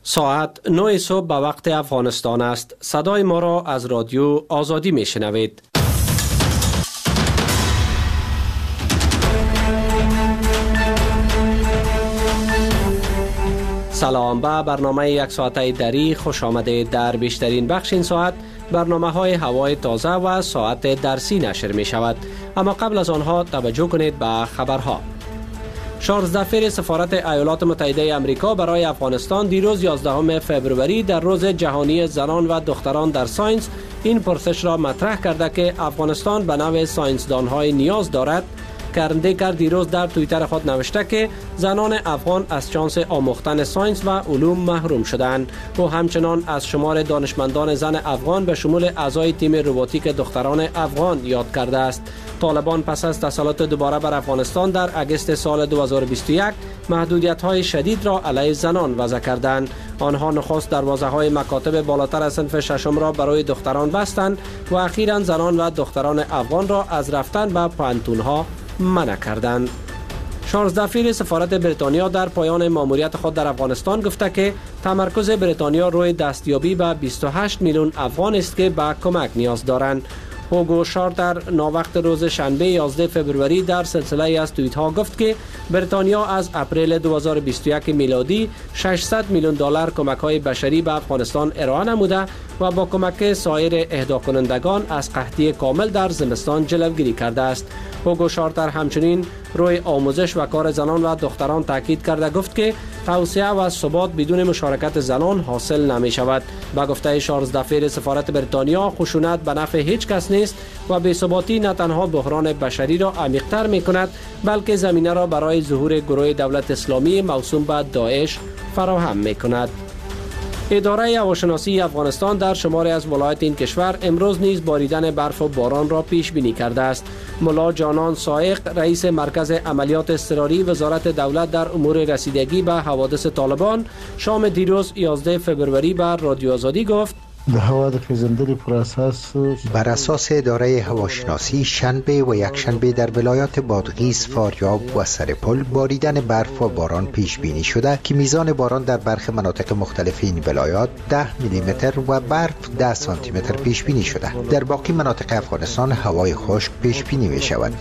ساعت 9 صبح به وقت افغانستان است. صدای ما را از رادیو آزادی می شنوید. سلام، به برنامه یک ساعته دری خوش آمده. در بیشترین بخش این ساعت برنامه های هوای تازه و ساعت درسی نشر می شود. اما قبل از آنها توجه کنید به خبرها. چارلز دفیر سفارت ایالات متحده آمریکا برای افغانستان دیروز 11 فوریه در روز جهانی زنان و دختران در ساینس این پرسش را مطرح کرده که افغانستان به نوع ساینسدان‌های نیاز دارد. کرندیکر دیروز در توییتر خود نوشته که زنان افغان از شانس آموختن ساینس و علوم محروم شدند. او همچنان از شمار دانشمندان زن افغان به شمول اعضای تیم روباتیک دختران افغان یاد کرده است. طالبان پس از تسلط دوباره بر افغانستان در اگست سال 2021 محدودیت‌های شدید را علیه زنان وضع کردند. آنها نخست دروازه‌های مکاتب بالاتر از صنف ششم را برای دختران بستند و اخیراً زنان و دختران افغان را از رفتن به پوهنتون‌ها منع کردند. چارلز دفیر سفارت بریتانیا در پایان ماموریت خود در افغانستان گفته که تمرکز بریتانیا روی دستیابی به 28 میلیون افغان است که به کمک نیاز دارند. هوگو شارتر ناوقت روز شنبه 11 فوریه در سلسله از توییت ها گفت که بریتانیا از اپریل 2021 میلادی 600 میلیون دلار کمک های بشری به افغانستان ارائه نموده و با کمک سایر اهدا کنندگان از قحطی کامل در زمستان جلوگیری کرده است. هوگو شارتر همچنین روی آموزش و کار زنان و دختران تاکید کرده گفت که توسعه و ثبات بدون مشارکت زنان حاصل نمی شود. با گفته چارلز دفیر سفارت بریتانیا، خشونت به نفع هیچ کس نیست و بی‌ثباتی نه تنها بحران بشری را عمیق‌تر می کند بلکه زمینه را برای ظهور گروه دولت اسلامی موسوم به داعش فراهم می کند. اداره هواشناسی افغانستان در شماری از ولایات این کشور امروز نیز باریدن برف و باران را پیش بینی کرده است. ملا جانان سائق، رئیس مرکز عملیات اضطراری وزارت دولت در امور رسیدگی به حوادث طالبان، شام دیروز 11 فوریه بر رادیو آزادی گفت: بر اساس اداره هواشناسی شنبه و یکشنبه در ولایات بادغیس، فاریاب و سرپل باریدن برف و باران پیش بینی شده که میزان باران در برخی مناطق مختلف این ولایات 10 میلیمتر و برف 10 سانتی متر پیش بینی شده. در باقی مناطق افغانستان هوای خشک پیش بینی می شود.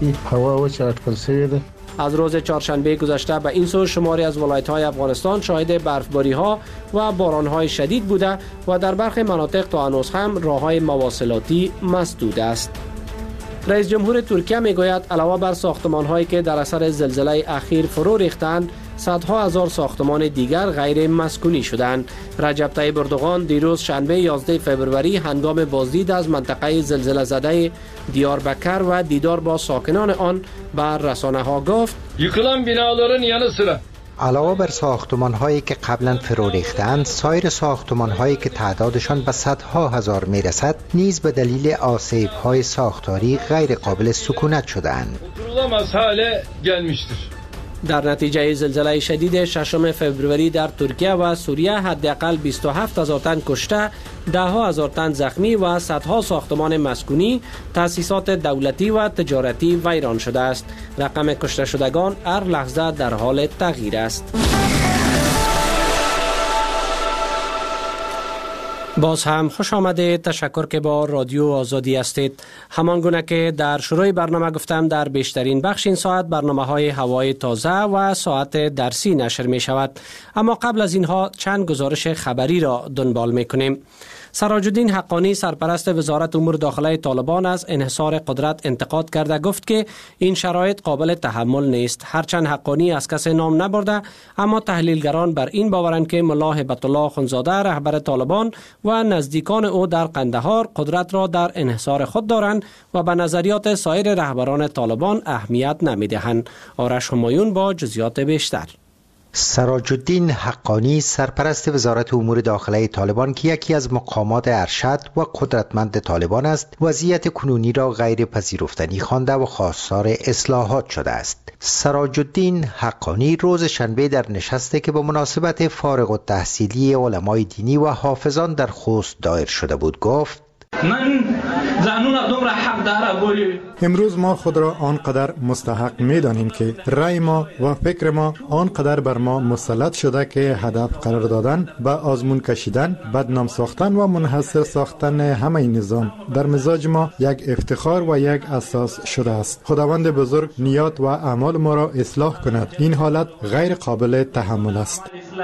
از روز چهارشنبه گذشته به این سو شماری از ولایت‌های افغانستان شاهد برفباری‌ها و باران‌های شدید بوده و در برخی مناطق تا هنوز هم راه‌های مواصلاتی مسدود است. رئیس جمهور ترکیه میگوید علاوه بر ساختمان‌هایی که در اثر زلزله اخیر فرو ریختند، صدها هزار ساختمان دیگر غیر مسکونی شدند. رجب طیب اردوغان دیروز شنبه 11 فوریه هنگام بازدید از منطقه زلزله زده دیاربکر و دیدار با ساکنان آن بر رسانه‌ها گفت: یکلان بیناların yanı sıra علاوه بر ساختمان‌هایی که قبلا فرو ریختند، سایر ساختمان‌هایی که تعدادشان به صدها هزار میرسد نیز به دلیل آسیب‌های ساختاری غیر قابل سکونت شده‌اند. oturulamaz hale gelmiştir. در نتیجه زلزله شدید 6 فوریه در ترکیه و سوریه حداقل 27,000 تن کشته، 10,000 تن زخمی و صدها ساختمان مسکونی، تأسیسات دولتی و تجارتی ویران شده است. رقم کشته شدگان هر لحظه در حال تغییر است. باز هم خوش آمده. تشکر که با رادیو آزادی هستید. همان گونه که در شروع برنامه گفتم، در بیشترین بخش این ساعت برنامه های هوای تازه و ساعت درسی نشر می شود. اما قبل از اینها چند گزارش خبری را دنبال می کنیم. سراج الدین حقانی، سرپرست وزارت امور داخله طالبان، از انحصار قدرت انتقاد کرده گفت که این شرایط قابل تحمل نیست. هرچند حقانی از کسی نام نبرده، اما تحلیلگران بر این باورند که ملا هیبت الله خونزاده، رهبر طالبان و نزدیکان او در قندهار قدرت را در انحصار خود دارند و به نظریات سایر رهبران طالبان اهمیت نمیدهند. آرش همایون با جزئیات بیشتر. سراج الدین حقانی، سرپرست وزارت امور داخله طالبان که یکی از مقامات ارشد و قدرتمند طالبان است، وضعیت کنونی را غیر پذیرفتنی خوانده و خواستار اصلاحات شده است. سراج الدین حقانی روز شنبه در نشستی که به مناسبت فارغ التحصیلی علمای دینی و حافظان در خوست دایر شده بود گفت: من زنون دومره حق امروز ما خود را آنقدر مستحق می‌دانیم که رأی ما و فکر ما آنقدر بر ما مسلط شده که هدف قرار دادن، به آزمون کشیدن، بدنام ساختن و منحصر ساختن همه نظام در مزاج ما یک افتخار و یک اساس شده است. خداوند بزرگ نیات و اعمال ما را اصلاح کند. این حالت غیر قابل تحمل است.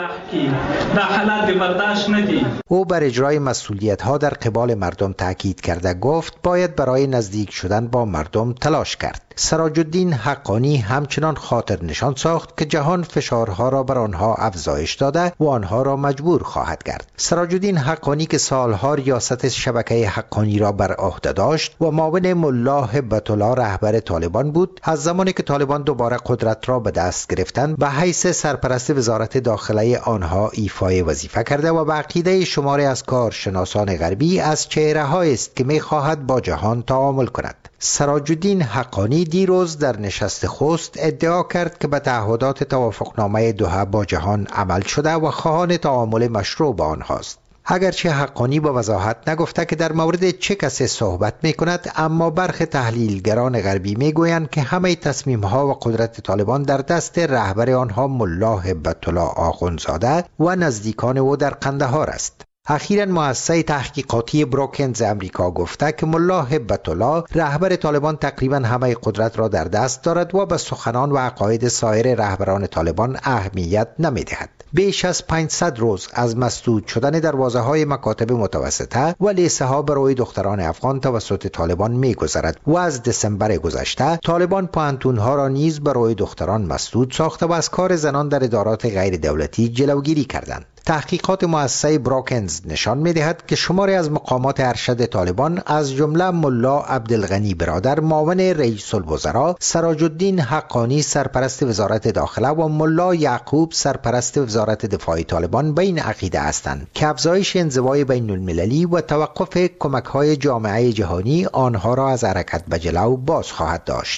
او بر اجرای مسئولیت‌ها در قبال مردم تاکید کرده گفت باید برای نزدیک شدن با مردم تلاش کرد. سراج الدین حقانی همچنان خاطر نشان ساخت که جهان فشارها را بر آنها افزایش داده و آنها را مجبور خواهد کرد. سراج الدین حقانی که سالها ریاست شبکه حقانی را بر عهده داشت و معاون ملا هبت الله رهبر طالبان بود، از زمانی که طالبان دوباره قدرت را به دست گرفتند به حیث سرپرست وزارت داخله آنها ایفای وظیفه کرده و به عقیده شماری از کارشناسان غربی از چهره‌هایی است که می‌خواهد با جهان تعامل کند. سراج الدین حقانی دیروز در نشست خوست ادعا کرد که به تعهدات توافقنامه دوحه با جهان عمل شده و خواهان تعامل مشروع با آنهاست. اگرچه حقانی با وضاحت نگفته که در مورد چه کسی صحبت می کند، اما برخی تحلیلگران غربی می گویند که همه تصمیم ها و قدرت طالبان در دست رهبر آنها ملا هبت الله آخوندزاده و نزدیکان او در قندهار است. اخیراً مؤسسه تحقیقاتی بروکنز امریکا گفته که ملا هبت الله رهبر طالبان تقریباً همه قدرت را در دست دارد و به سخنان و عقاید سایر رهبران طالبان اهمیت نمی‌دهد. بیش از 500 روز از مسدود شدن دروازه‌های مکاتب متوسطه و لیسه‌ها برای دختران افغان توسط طالبان می‌گذرد و از دسامبر گذشته طالبان پوهنتون‌ها را نیز برای دختران مسدود ساخته و از کار زنان در ادارات غیر دولتی جلوگیری کردند. تحقیقات مؤسسه بروکنز نشان می‌دهد که شماری از مقامات ارشد طالبان از جمله ملا عبدالغنی برادر معاون رئیس الوزراء، سراج الدین حقانی سرپرست وزارت داخله و ملا یعقوب سرپرست وزارت دفاع طالبان به این عقیده هستند که افزایش انزوای بین المللی و توقف کمک‌های جامعه جهانی آنها را از حرکت به جلو باز خواهد داشت.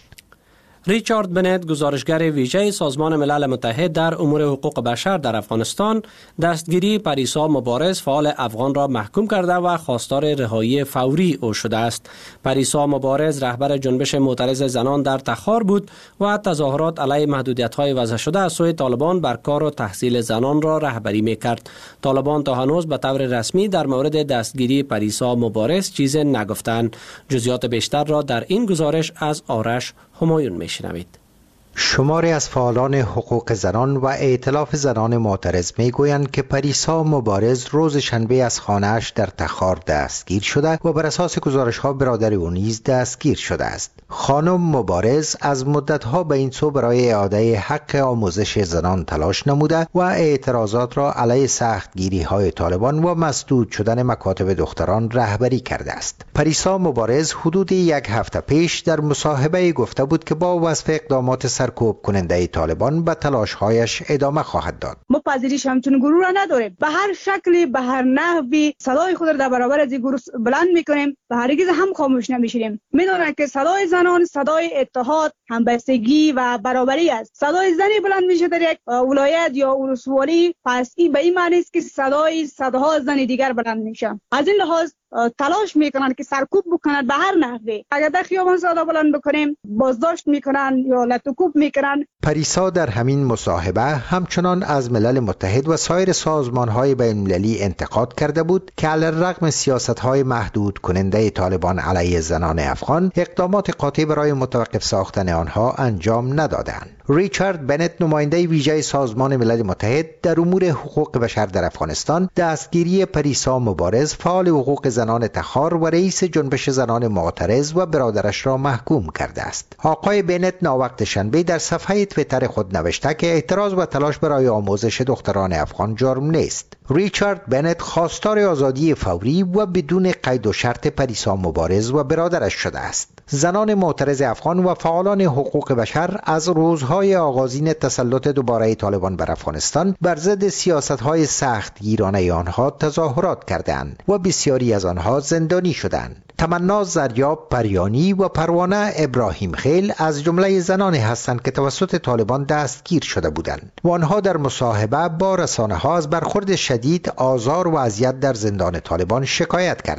ریچارد بنت، گزارشگر ویژه سازمان ملل متحد در امور حقوق بشر در افغانستان، دستگیری پریسا مبارز فعال افغان را محکوم کرده و خواستار رهایی فوری او شده است. پریسا مبارز رهبر جنبش معترض زنان در تخار بود و تظاهرات علیه محدودیت‌های وضع شده از سوی طالبان بر کار و تحصیل زنان را رهبری می‌کرد. طالبان تا هنوز به طور رسمی در مورد دستگیری پریسا مبارز چیز نگفتند. جزئیات بیشتر را در این گزارش از آرش همایون میشنوید. شماری از فعالان حقوق زنان و ائتلاف زنان معترض میگویند که پریسا مبارز روز شنبه از خانه‌اش در تخار دستگیر شده و بر اساس گزارش‌ها برادر او نیز دستگیر شده است. خانم مبارز از مدت‌ها به این سو برای اعاده حق آموزش زنان تلاش نموده و اعتراضات را علیه سختگیری‌های طالبان و مسدود شدن مکاتب دختران رهبری کرده است. پریسا مبارز حدود یک هفته پیش در مصاحبه گفته بود که با وصف اقدامات سرکوب کننده طالبان به تلاش‌هایش ادامه خواهد داد. ما پذیرش همچون گروه را نداریم. به هر شکلی، به هر نحوی صدای خود را در برابر از این گروه بلند می‌کنیم و هرگز هم خاموش نمی‌شیم. می‌دانند که صدای زنان صدای اتحاد، همبستگی و برابری است. صدای زنی بلند میشه در یک ولایت یا ولسوالی، پس این به این معنی است که صدای صدها زن دیگر بلند میشه. از این لحاظ تلاش میکنن که سرکوب بکنن به هر نحوی. اگر در خیابان صدا بلند بکنیم بازداشت میکنن یا لطوکوب میکنن. پریسا در همین مصاحبه همچنان از ملل متحد و سایر سازمان‌های بین‌المللی انتقاد کرده بود که علی‌الرغم سیاست‌های محدود کننده طالبان علیه زنان افغان اقدامات قاطع برای متوقف ساختن آنها انجام ندادند. ریچارد بنت، نماینده ویژه سازمان ملل متحد در امور حقوق بشر در افغانستان، دستگیری پریسا مبارز فعال حقوق زنان تخار و رئیس جنبش زنان معترض و برادرش را محکوم کرده است. آقای بنت ناوقت شنبه در صفحه توییتر خود نوشته که اعتراض و تلاش برای آموزش دختران افغان جرم نیست. ریچارد بنت خواستار آزادی فوری و بدون قید و شرط پریسا مبارز و برادرش شده است. زنان معترض افغان و فعالان حقوق بشر از روزهای آغازین تسلط دوباره طالبان بر افغانستان بر ضد سیاست‌های سختگیرانه آنها تظاهرات کردند و بسیاری از آنها زندانی شدند. تمنا زریاب پریانی و پروانه ابراهیم خیل از جمله زنانی هستند که توسط طالبان دستگیر شده بودند و آنها در مصاحبه با رسانه‌ها از برخورد شدید، آزار و اذیت در زندان طالبان شکایت کردند.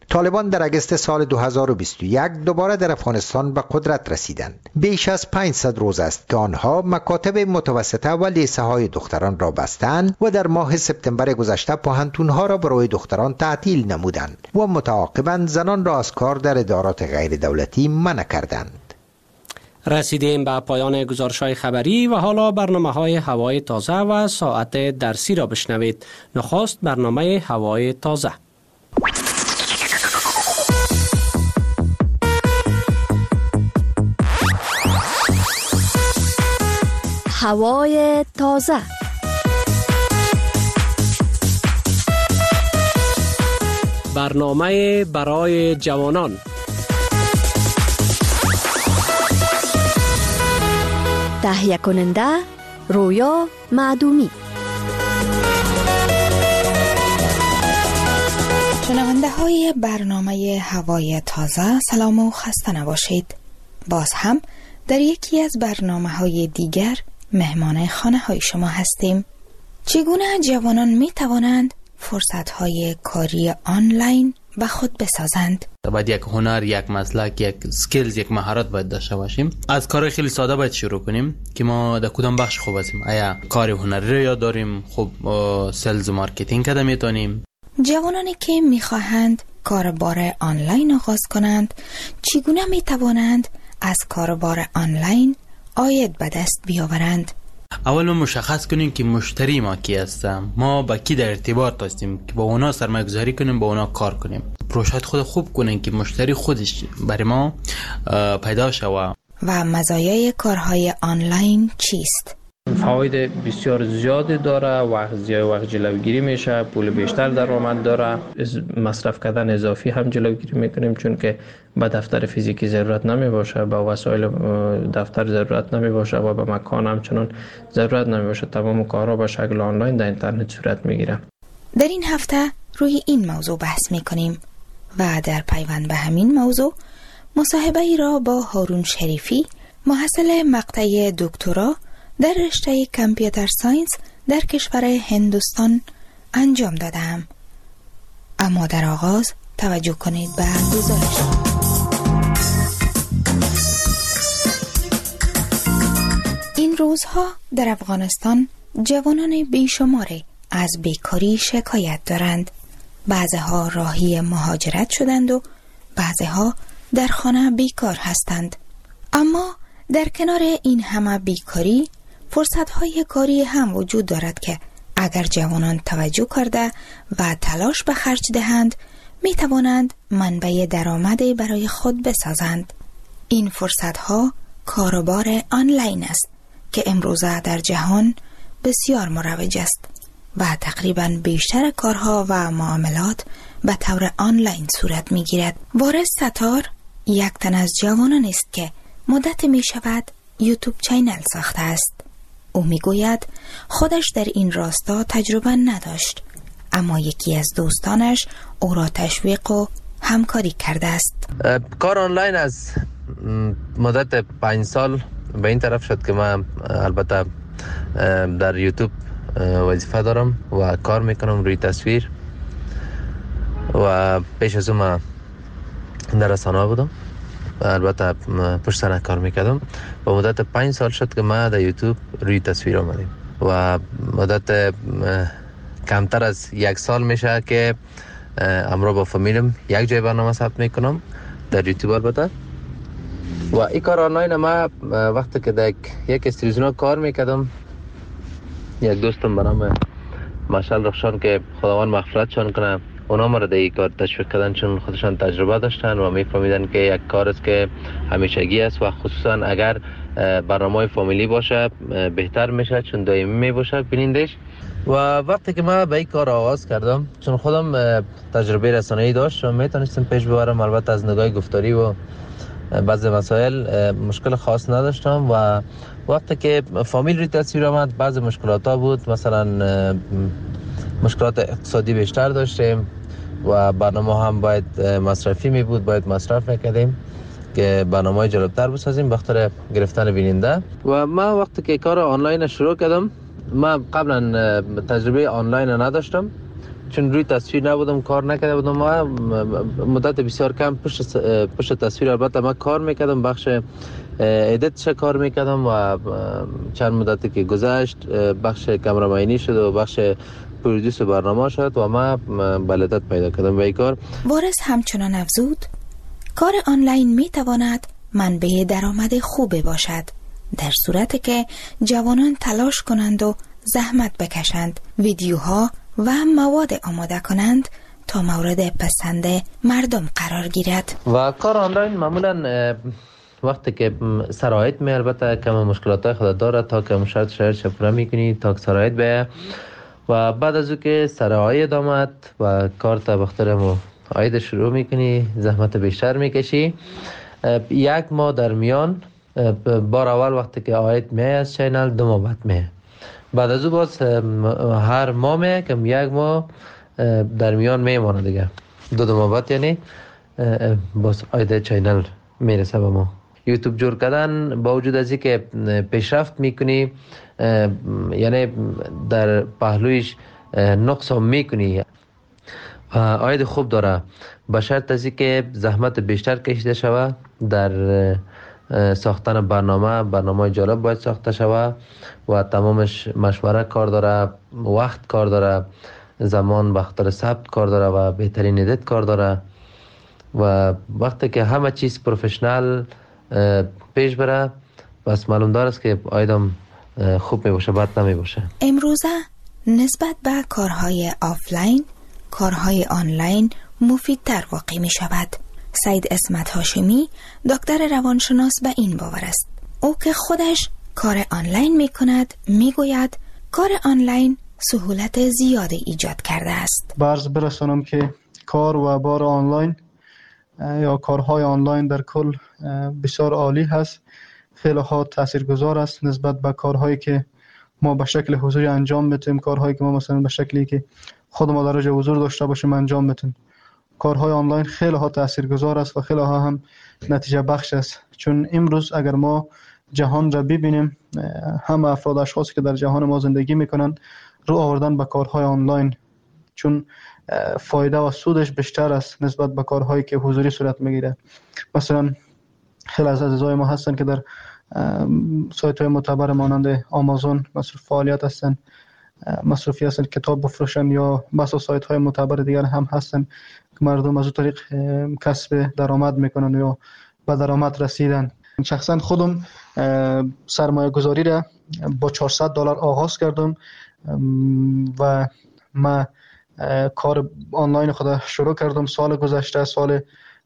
طالبان در اگست سال 2021 دوباره در افغانستان به قدرت رسیدند. بیش از 500 روز است که آنها مکاتب متوسطه و لیسه های دختران را بستند و در ماه سپتامبر گذشته پوهنتون‌ها را برای دختران تعطیل نمودند و متعاقباً زنان را از کار در ادارات غیر دولتی منع کردند. رسیدیم به پایان گزارش‌های خبری و حالا برنامه‌های هوای تازه و ساعت درسی را بشنوید. نخست برنامه هوای تازه. هوای تازه. برنامه برای جوانان. تهیه کننده رویا معدومی. شنونده های برنامه هوای تازه، سلام و خسته نباشید. باز هم در یکی از برنامه های دیگر مهمان خانه های شما هستیم. چگونه جوانان می توانند فرصت های کاری آنلاین به خود بسازند؟ باید یک هنر، یک مسلک، یک سکیلز، یک مهارت باید داشته باشیم. از کار خیلی ساده باید شروع کنیم که ما در کدام بخش خوب هستیم. آیا کار هنری رو یاد داریم؟ خب سلز و مارکتینگ کده میتونیم. جوانانی که میخواهند کاربار آنلاین آغاز کنند چگونه میتوانند از کاربار آنلاین عاید به دست بیاورند؟ اول ما مشخص کنیم که مشتری ما کی هستیم، ما با کی در ارتباط هستیم که با اونا سرمایه گذاری کنیم، با اونا کار کنیم. پروژه خود خوب کنیم که مشتری خودش برای ما پیدا شود. و مزایای کارهای آنلاین چیست؟ فواید بسیار زیادی داره. وقت جلوگیری میشه، پول بیشتر درآمد داره، مصرف کردن اضافی هم جلوگیری میکنیم چون که به دفتر فیزیکی ضرورت نمی باشه، به وسایل دفتر ضرورت نمی باشه و به مکان همچنان ضرورت نمی باشه. تمام کارها به شکل آنلاین در اینترنت صورت میگیره. در این هفته روی این موضوع بحث میکنیم و در پیوند به همین موضوع مصاحبه ای را با هارون شریفی، محصل مقطع دکترا در رشته کامپیوتر ساینس در کشور هندوستان انجام دادم. اما در آغاز توجه کنید به گزارش. این روزها در افغانستان جوانان بیشماری از بیکاری شکایت دارند. بعضها راهی مهاجرت شدند و بعضها در خانه بیکار هستند. اما در کنار این همه بیکاری فرصت‌های کاری هم وجود دارد که اگر جوانان توجه کرده و تلاش به خرج دهند می توانند منبع درآمدی برای خود بسازند. این فرصت‌ها کاروبار آنلاین است که امروزه در جهان بسیار مروج است و تقریباً بیشتر کارها و معاملات به طور آنلاین صورت می گیرد. وارث ستار یک تن از جوانان است که مدت می شود یوتیوب چینل ساخته است. او می گوید خودش در این راستا تجربه نداشت، اما یکی از دوستانش او را تشویق و همکاری کرده است. کار آنلاین از مدت 5 سال به این طرف شد که من البته در یوتیوب وظیفه دارم و کار میکنم روی تصویر و پیش از اون من در رسانه بودم و البته پشت صحنه کار میکردم و مدت 5 سال شد که من در یوتیوب روی تصویر آمدیم و مدت کمتر از 1 سال میشه که امروز با فامیلم یک جای برنامه ثبت میکنم در یوتیوب. البته و این کار آنلاین ما وقتی که در یک استودیو کار میکردم، یک دوستم به نام مشعل رخشان که خداوند مغفرتشان کنه، اونا ما را در این کار تشویق کردن چون خودشان تجربه داشتن و میفهمیدن که یک کار است که همیشگی است و خصوصا اگر برنامه فامیلی باشه بهتر میشه چون دائمی میباشه بینندش. و وقتی که من به این کار آغاز کردم چون خودم تجربه رسانه‌ای داشتم میتونستم پیش ببرم، البته از نگاه گفتاری و بعضی مسائل مشکل خاص نداشتم و وقتی که فامیل روی تصویر آمد بعضی مشکلات ها بود، مثلا مشکلات اقتصادی بیشتر داشتیم و برنامه هم باید مصرفی می بود، باید مصرف میکردیم که برنامه جالبتر بسازیم بخاطر گرفتن بیننده. و من وقتی که کار آنلاین شروع کردم، من قبلا تجربه آنلاین نداشتم چون روی تصویر نبودم، کار نکرده بودم و مدت بسیار کم پشت تصویر البته من کار میکردم، بخش ادیتش کار میکردم و چند مدتی که گذشت بخش کامرامانی شد و بخش پرودوس برنامه شد و من بلدت پیدا کردم به این کار. وارث همچنان افزود کار آنلاین میتواند منبع درآمد خوبی باشد در صورتی که جوانان تلاش کنند و زحمت بکشند، ویدیوها و مواد آماده کنند تا مورد پسند مردم قرار گیرد. و کار آنلاین معمولا وقتی که شرایط می البته کم مشکلات خود داره تا که شرایط پورا میکنی تا که شرایط به و بعد از او که شرایط آمد و کار تا بخترم و عاید شروع میکنی، زحمت بیشتر میکشی. یک ماه در میان بار اول وقتی که عاید می از چینل 2 ماه بعد از او باز هر ماه می کم 1 ماه در میان میمانه دیگه 2 ماه بعد یعنی باز عاید چینل میرسه به ما. یوتیوب جور کردن با وجود از اینکه پیشرفت میکنی یعنی در پهلویش نقص هم میکنی، عاید خوب داره به شرط از اینکه زحمت بیشتر کشیده شود در ساختن برنامه جالب باید ساخته شود و تمامش مشوره کار داره، وقت کار داره، زمان بخاطر ثبت کار داره و بهترین ادیت کار داره و وقتی که همه چیز پروفشنال پیش بره بس معلوم داره است که عایدم خوب می باشه، بد نمی باشه. امروزه نسبت به کارهای آفلاین کارهای آنلاین مفیدتر واقع می شود. سید اسمت هاشمی دکتر روانشناس به این باور است. او که خودش کار آنلاین می کند می گوید کار آنلاین سهولت زیادی ایجاد کرده است. برز برسانم که کار و بار آنلاین یا کارهای آنلاین در کل بسیار عالی هست، خیلی ها تاثیرگذار است نسبت به کارهایی که ما به شکل حضوری انجام میتیم، کارهایی که ما مثلا به شکلی که خود ما درجه حضور داشته باشیم انجام میتیم. کارهای آنلاین خیلی ها تاثیرگذار است و خیلی ها هم نتیجه بخش است، چون امروز اگر ما جهان را ببینیم همه افراد اشخاصی که در جهان ما زندگی میکنن رو آوردن به کارهای آنلاین، چون فایده و سودش بیشتر است نسبت به کارهایی که حضوری صورت میگیره. مثلا خیلی از عزیزای ما هستن که در سایت های معتبر مانند آمازون مصروف فعالیت هستن، مصروفی هستن کتاب بفروشن یا بسا سایت های معتبر دیگر هم هستن که مردم از اون طریق کسب درآمد میکنن یا به درآمد رسیدن. شخصا خودم سرمایه گذاری را با $400 آغاز کردم و من کار آنلاین خود شروع کردم سال گذشته، سال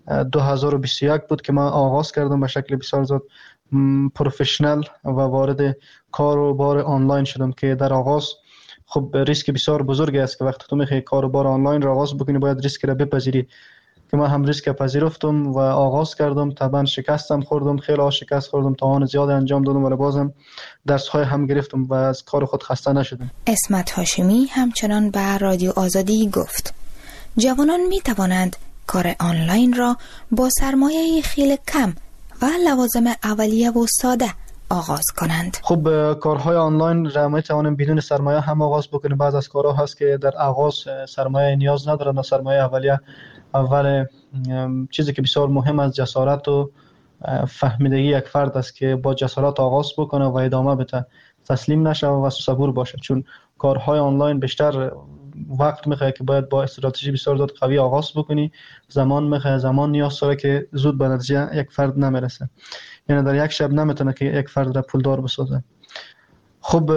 2021 بود که من آغاز کردم به شکل بسیار زیاد پروفشنال و وارد کار و بار آنلاین شدم که در آغاز خب ریسک بسیار بزرگی است که وقتی تو میخوای کار و بار آنلاین را آغاز بکنی باید ریسک را بپذیری که من هم ریسک پذیرفتم و آغاز کردم. طبعا شکستم خوردم، خیلی شکست خوردم، توان زیاد انجام دادم ولی بازم درس های هم گرفتم و از کار خود خسته نشدم. اسمت هاشمی همچنان به رادیو آزادی گفت جوانان می توانند کار آنلاین را با سرمایه خیلی کم و لوازم اولیه و ساده آغاز کنند. خب کارهای آنلاین را می توانیم بدون سرمایه هم آغاز بکنیم. بعض از کارها هست که در آغاز سرمایه نیاز ندارند و سرمایه اولیه اول چیزی که بسیار مهم است جسارت و فهمیدگی یک فرد است که با جسارت آغاز بکنه و ادامه بده، تسلیم نشه و صبور باشه، چون کارهای آنلاین بیشتر وقت میخواد که باید با استراتژی بسیار زیاد قوی آغاز بکنی، زمان میخواد، زمان نیاز داره که زود به نتیجه یک فرد نمیرسه، یعنی در یک شب نمیتونه که یک فرد را پولدار بسازه. خب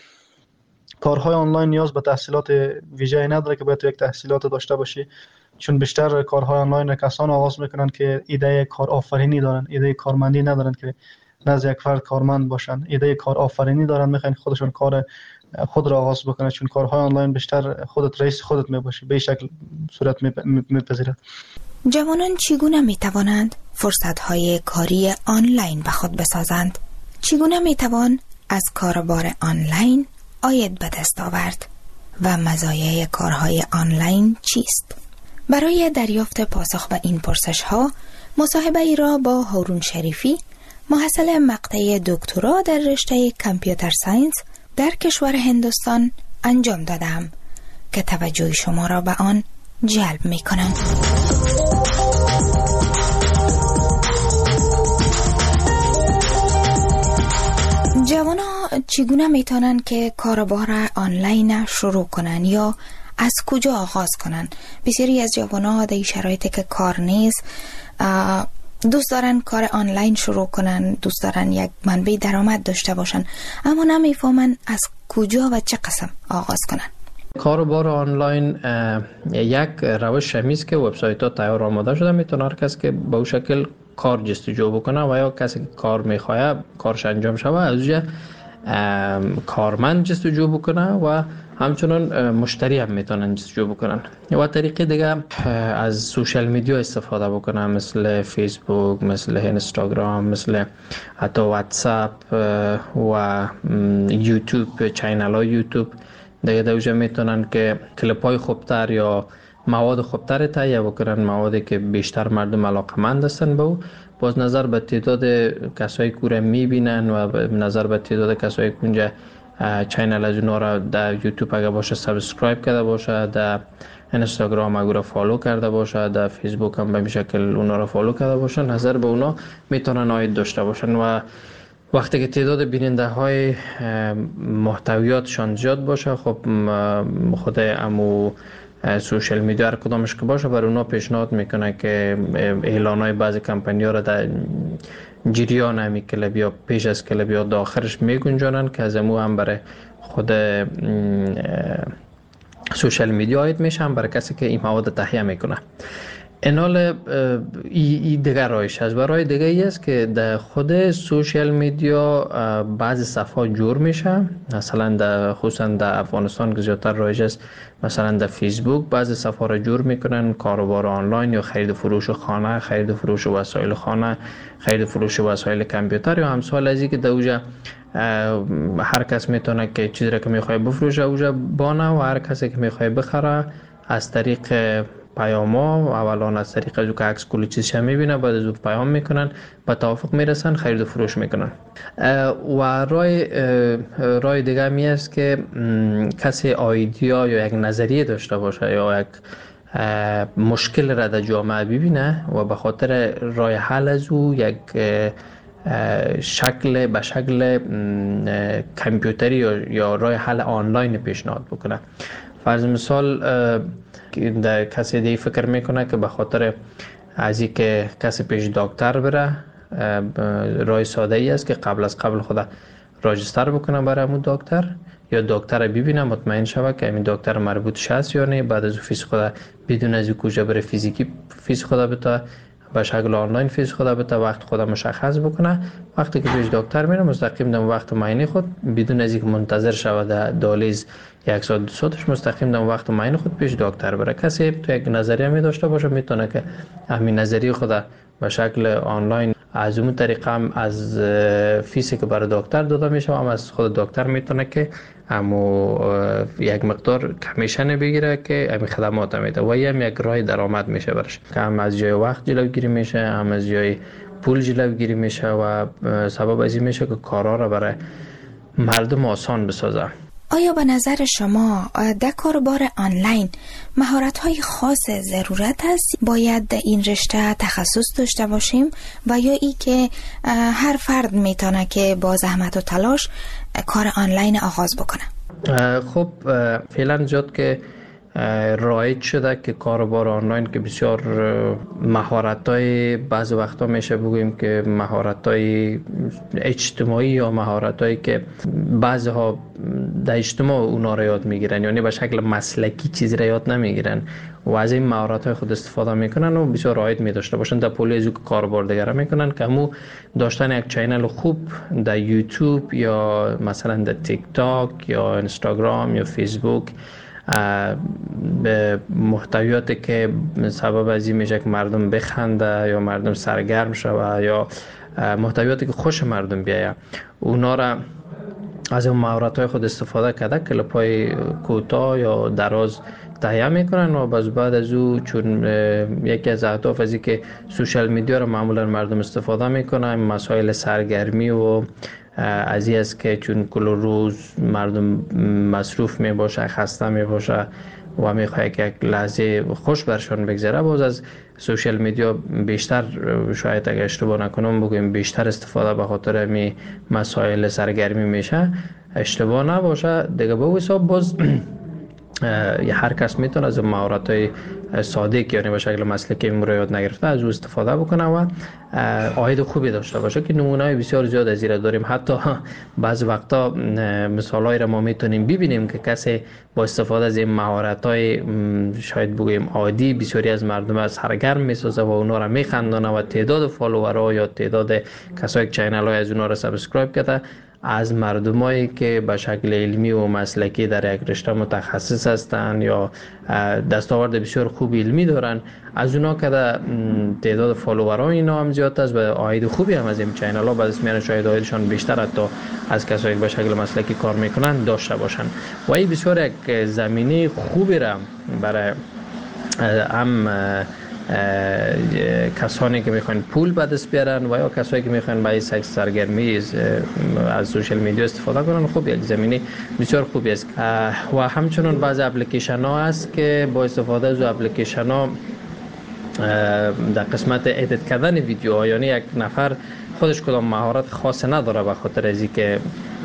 کارهای آنلاین نیاز به تحصیلات ویژه‌ای نداره که باید یک تحصیلات داشته باشی، چون بیشتر کارهای آنلاین کسان آغاز میکنن که ایده کار آفرینی دارن، ایده کارمندی ندارن که نزد یک فرد کارمند باشن، ایده کار آفرینی دارن، میخوان خودشون کار خود را آغاز بکنن، چون کارهای آنلاین بیشتر خودت رئیس خودت میباشی، به این شکل صورت میپذیرد. جوانان چگونه میتوانند فرصت‌های کاری آنلاین به خود بسازند؟ چگونه میتوان از کاربار آنلاین عاید به دست آورد و مزایای کارهای آنلاین چیست؟ برای دریافت پاسخ به این پرسش‌ها مصاحبه ای را با هارون شریفی محصل مقطع دکترا در رشته کامپیوتر ساینس در کشور هندوستان انجام دادم که توجه شما را به آن جلب می کنم. جوانا چگونه میتونن که کاروبار آنلاین شروع کنن یا از کجا آغاز کنن؟ بسیاری از جوانا در شرایطی که کار نیست دوست دارن کار آنلاین شروع کنن، دوست دارن یک منبع درآمد داشته باشن، اما نمیفهمن از کجا و چه قسم آغاز کنن. کاروبار آنلاین یک روش همیست که وبسایت ها تیار آماده شده، میتونه هر کس که به اون شکل کار جستجو بکنه و یا کسی که کار میخواه کارش انجام شود از اونجا کارمند جستجو بکنه و همچنان مشتری هم میتونن جستجو بکنن. و طریقه دیگه از سوشال میدیا استفاده بکنن، مثل فیسبوک، مثل اینستاگرام، مثل حتی واتساپ و یوتیوب، چینل های یوتیوب دیگه دوجه میتونن که کلیپ های خوبتر یا مواد خوبتر تهیه بکنن، موادی که بیشتر مردم علاقمند هستن به او. باز نظر به تعداد کسایی که را میبینن و نظر به تعداد کسایی که اونجا چینل از اونا را در یوتیوب اگه باشه سابسکرایب کرده باشه، در اینستاگرام اگه را فالو کرده باشه، در فیسبوک هم به شکل اونا را فالو کرده باشه، نظر به اونا میتونن عاید داشته باشن. و وقتی که تعداد بیننده های محتویاتشان زیاد باشه، خب خود امو سوشال میدیا هر کدامش که باشه بر اونا پیشنهاد میکنه که اعلان های بعضی کمپانی ها را در جریان همی کلب یا پیش از کلب یا داخلش میگنجانن که از امو هم برای خود سوشال میدیا عاید میشه، هم برای کسی که این مواد تهیه میکنه. اینال این دیگر رایش هست. و رای دیگه ای است که در خود سوشال میدیا بعضی صفحات جور میشه، مثلا خصوصا در افغانستان که زیادتر رایج است، مثلا در فیسبوک بعضی صفحه را جور میکنن، کاروبار آنلاین یا خرید فروش خانه، خرید فروش وسایل خانه، خرید فروش وسایل کامپیوتر یا همسال از این که در اوجا هر کس میتونه که چیزی را که میخواه بفروشه اوجا بانه و هر کسی که میخواه بخره از طریق پیاما، اولا از طریق از که عکس کلی چیزش میبینه، بعد از اون پیام میکنن، با توافق میرسن، خرید و فروش میکنن. و رای دیگه می است که کسی ایده یا یک نظریه داشته باشه یا یک مشکل را در جامعه ببینه و به خاطر رای حل از او یک به شکل کامپیوتری یا رای حل آنلاین پیشنهاد بکنه. فرض مثال کسی دیگه فکر میکنه که به خاطر از این که کسی پیش دکتر بره، رای ساده ای است که قبل خدا راجستر بکنه برای همون دکتر، یا دکتر ببینه مطمئن شوه که همین دکتر مربوط هست یا نه، بعد از فیس خدا بدون از کجا بره فیزیکی فیس خدا بتا به شکل آنلاین فیس خدا بتا وقت خدا مشخص بکنه. وقتی که پیش دکتر میره مستقیم در وقت معاینه خود بدون از اینکه منتظر شوه در دالیز یک ساعت دو ساعتش مستقیم در وقت معاینه خود پیش دکتر بره. کسی تو یک نظریه می داشته باشه میتونه که همین نظریه خدا به شکل آنلاین از اون طریقه هم از فیسی که برای دکتر داده میشه هم از خود دکتر میتونه که همو یک مقدار کمیشن بگیره که همین خدمات میده و هم یک راه درآمد میشه برش، که هم از جای وقت جلوگیری میشه، هم از جای پول جلوگیری میشه و سبب از این میشه که کارا را برای مردم آسان بسازه. آیا به نظر شما در کاربار آنلاین مهارت‌های خاص ضرورت است؟ باید در این رشته تخصص داشته باشیم و یا ای که هر فرد میتونه که با زحمت و تلاش کار آنلاین آغاز بکنه؟ خب فعلا زیاد که رایج شده که کاربار آنلاین که بسیار مهارت‌های بعض وقتا میشه بگوییم که مهارت‌های اجتماعی یا مهارت‌هایی که بعضها در اجتماع اونا را یاد میگیرن، یعنی به شکل مسلکی چیزی را یاد نمیگیرن و از این مهارت‌های خود استفاده میکنن و بسیار رایج می داشته باشن در پولی از او کاربار دیگر میکنن که همو داشتن یک چینل خوب در یوتیوب یا مثلا در تیک تاک یا اینستاگرام یا فیسبوک به محتویاتی که سبب از این میشه که مردم بخنده یا مردم سرگرم شوه یا محتویاتی که خوش مردم بیایه، اونا را از اون مهارت‌های خود استفاده کرده کلیپ‌های کوتاه یا دراز تهیه میکنن و بعد از او چون یکی از اهداف از این که سوشال میدیا را معمولا مردم استفاده میکنن، مسائل سرگرمی و از این است که چون کل روز مردم مصروف می باشه، خسته می باشه و میخواد که یک لحظه خوش برشان بگذره، باز از سوشال میدیا بیشتر، شاید اگر اشتباه نکنم بگویم بیشتر استفاده به خاطر می مسائل سرگرمی میشه، اشتباه نباشه دیگه. به حساب باز هر کس میتونه از مهارت‌های ساده که یعنی به شکل مسلکی یاد نگرفته از او استفاده بکنه و عاید خوبی داشته باشه، که نمونه‌های بسیار زیاد از این داریم. حتی بعض وقتا مثالایی را ما میتونیم ببینیم که کسی با استفاده از این مهارت‌های شاید بگویم عادی بسیاری از مردم از سرگرم میسازه و اونا را میخندانه و تعداد فالوورها یا تعداد کسایی که چینل‌های از اونا را سابسکرایب کرده از مردمایی که به شکل علمی و مسلکی در یک رشته متخصص هستند یا دستاورد بسیار خوب علمی دارن، از اونا که تعداد فالوورها اینا هم زیاد است و عاید خوبی هم از این چینل ها بعد میان شاید عایدشان بیشتر حتی از کسایی که به شکل مسلکی کار میکنن داشته باشن. و این بسیار یک زمینه خوبی را برای هم کسانی که میخوان پول به دست بیارن و یا کسایی که میخوان برای سرگرمی از سوشال میدیا استفاده کنن، خب یک زمینه بسیار خوبی است. و همچنین بعضی اپلیکیشن ها هست که با استفاده از اپلیکیشن ها در قسمت ادیت کردن ویدیوها، یعنی یک نفر خودش کدام مهارت خاص نداره به خاطر از اینکه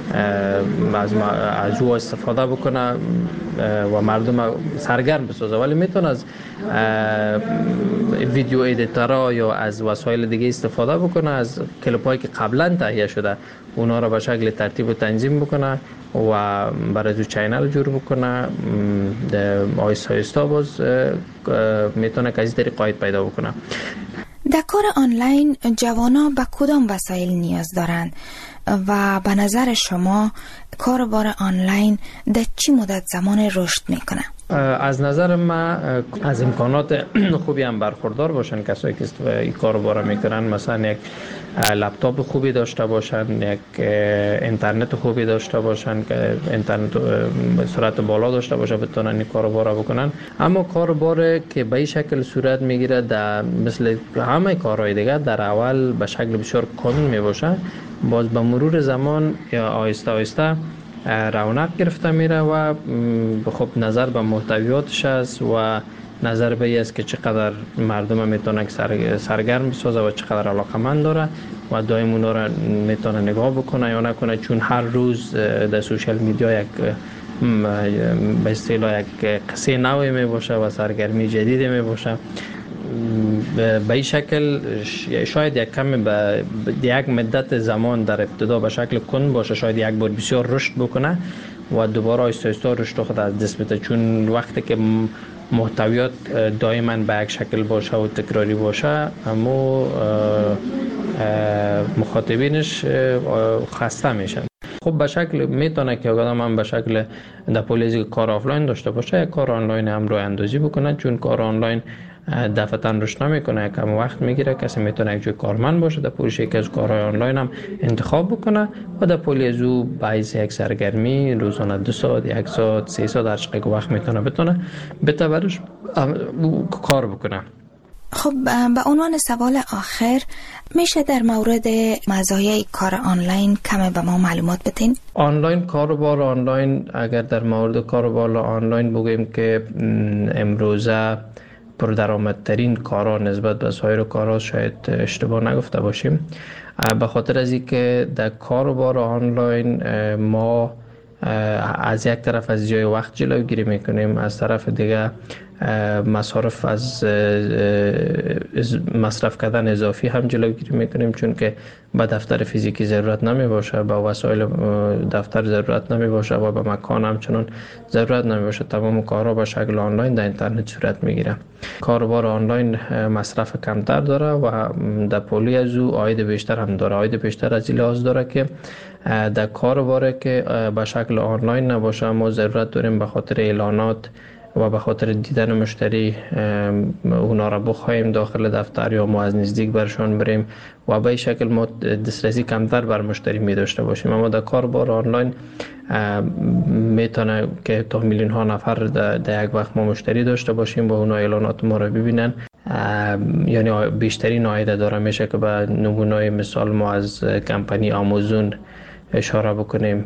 از او استفاده بکنه و مردم سرگرم بسازه، ولی میتونه از ویدیو ادیتورها یا از وسایل دیگه استفاده بکنه، از کلیپ هایی که قبلا تهیه شده اونا را به شکل ترتیب و تنظیم بکنه و برای تو چینل جور بکنه. آیستا آیستا باز میتونه که از طریق عاید پیدا بکنه. در کار آنلاین جوانا به کدام وسایل نیاز دارند و به نظر شما کاربار آنلاین در چی مدت زمان رشد میکنه؟ از نظر من از امکانات خوبی هم برخوردار باشن کسایی که این کارو میکنن، مثلا یک لپتاپ خوبی داشته باشن، یک اینترنت خوبی داشته باشن که اینترنت سرعت بالا داشته باشه بتونن این کارو بکنن. اما کاربار که به این شکل صورت میگیره در مثل همه کارهای دیگه در اول به شکل بسیار کند میباشه، باز به مرور زمان یا آهسته آهسته رونق گرفته میره و خب نظر به محتویاتش است و نظر به این است که چقدر مردم میتونه سرگرم بسازه و چقدر علاقمند داره و دائم اونا را میتونه نگاه بکنه یا نکنه، چون هر روز در سوشال میدیا یک به اصطلاح یک قصه نوی می باشه و سرگرمی جدیدی می باشه. به این شکل شاید یک کمی به یک مدت زمان در ابتدا به شکل کند باشه، شاید یک بار بسیار رشد بکنه و دوباره آهسته آهسته رشد خود از دست بده، چون وقتی که محتویات دائما به یک شکل باشه و تکراری باشه اما مخاطبینش خسته میشن. خب به شکل میتونه که آدم هم به شکل در پولیزی کار آفلاین داشته باشه، یک کار آنلاین هم رو اندازی بکنه، چون کار آنلاین دفعتاً رشد نمیکنه، کم وقت میگیره. کسی میتونه یک جای کارمند باشه در پولیش یکی از کارهای آنلاین هم انتخاب بکنه و در پولیز او باعث یک سرگرمی روزانه 2 ساعت 1 ساعت 3 ساعت هر چقدر وقت بتونه بتبرش کار بکنه. خب به عنوان سوال آخر میشه در مورد مزایای کار آنلاین کمی به ما معلومات بدین؟ آنلاین کاروبار آنلاین، اگر در مورد کاروبار آنلاین بگویم که امروزه پردرآمدترین کارا نسبت به سایر کارها، شاید اشتباه نگفته باشیم، به خاطر از اینکه در کاروبار آنلاین ما از یک طرف از جای وقت جلوگیری میکنیم، از طرف دیگه مصارف از مصرف کردن اضافی هم جلوگیری میکنیم، چون که به دفتر فیزیکی ضرورت نمی باشه، به وسایل دفتر ضرورت نمی باشه و به مکان همچنان ضرورت نمی باشه. تمام کارها به شکل آنلاین در اینترنت صورت میگیره. کاروبار آنلاین مصرف کمتر داره و در پولی از او عاید بیشتر هم داره. عاید بیشتر از این لحاظ داره که در کاروباری که به شکل آنلاین نباشه ما ضرورت داریم به خاطر اعلانات و به خاطر دیدن مشتری اونا را بخوایم داخل دفتر یا ما از نزدیک برشان بریم و به این شکل ما دسترسی کمتر بر مشتری می داشته باشیم. اما در کاربار آنلاین میتونه که تا میلیون ها نفر در یک وقت ما مشتری داشته باشیم و اونا اعلانات ما را ببینن، یعنی بیشترین عاید داره. میشه که به نمونه مثال ما از کمپانی آمازون اشاره بکنیم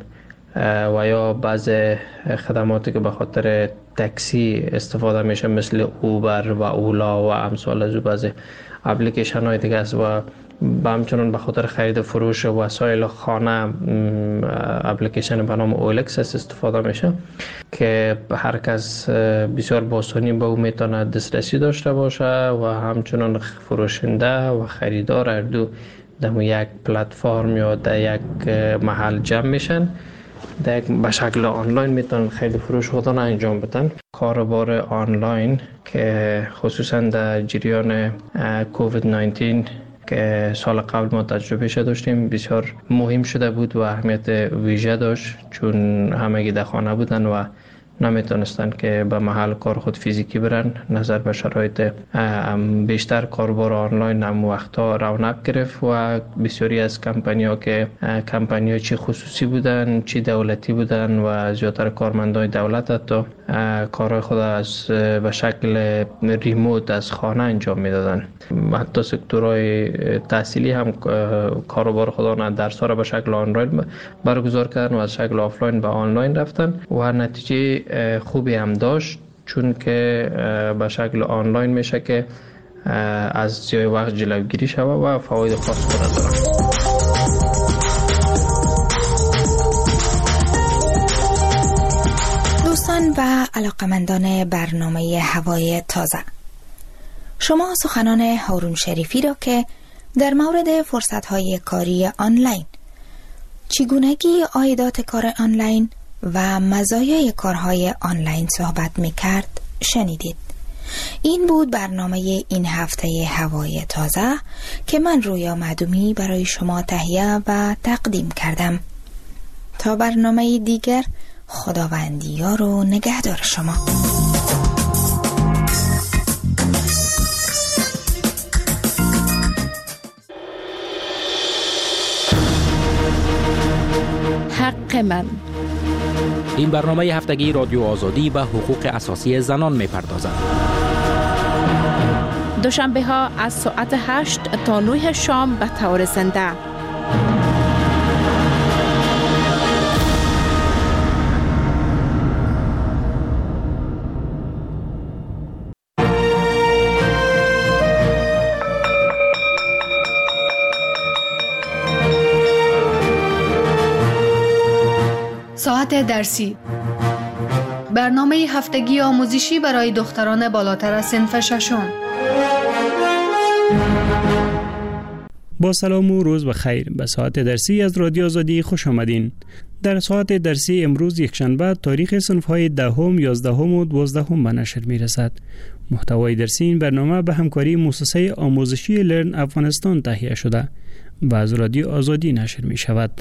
و یا بعض خدماتی که به خاطر تاکسی استفاده میشه مثل اوبر و اولا و امثال از بعض اپلیکیشن های دیگه است و همچنین به خاطر خرید فروش وسایل خانه اپلیکیشن به نام اولکس استفاده میشه که هر کس بسیار با آسانی به او میتونه دسترسی داشته باشه و همچنین فروشنده و خریدار هر دو در یک پلتفرم یا در یک محل جمع میشن، به شکل آنلاین میتونن خرید فروش خودشون انجام بدن. کاروبار آنلاین که خصوصا در جریان کووید 19 که سال قبل ما تجربه داشتیم بسیار مهم شده بود و اهمیت ویژه داشت، چون همگی در خانه بودن و نمیتونستن که به محل کار خود فیزیکی برن. نظر به شرایط بیشتر کاروبار آنلاین هم وقتا رونق گرفت و بسیاری از کمپانی‌ها که کمپانی‌ها چی خصوصی بودن چی دولتی بودن و زیادتر کارمندای دولت حتی کارهای خود از به شکل ریموت از خانه انجام میدادن. حتی سکتورهای تحصیلی هم کاروبار خودشان درس‌ها را به شکل آنلاین برگزار کردن و از شکل آفلاین به آنلاین رفتن و نتیجه خوبی هم داشت، چون که به شکل آنلاین میشه که از ضیاع وقت جلوگیری شود و فواید خاص خود داره. دوستان و علاقمندان برنامه هوای تازه، شما سخنان هارون شریفی را که در مورد فرصت‌های کاری آنلاین، چگونگی عایدات کار آنلاین و مزایای کارهای آنلاین صحبت می‌کرد شنیدید. این بود برنامه این هفته هوای تازه که من رویا معدومی برای شما تهیه و تقدیم کردم. تا برنامه دیگر، خداوندی یار و نگهدار شما. حق من. این برنامه هفتگی رادیو آزادی به حقوق اساسی زنان می‌پردازد. دوشنبه ها از ساعت 8 تا 9 شام به طور زنده. ساعت درسی، برنامه هفتگی آموزشی برای دختران بالاتر از صنف ششم. با سلام و روز بخیر. به ساعت درسی از رادیو آزادی خوش آمدین. در ساعت درسی امروز یکشنبه تاریخ صنف‌های 10ام، 11ام و 12ام به نشر می‌رسد. محتوای درسی این برنامه به همکاری مؤسسه آموزشی لرن افغانستان تهیه شده و از رادیو آزادی نشر می‌شود.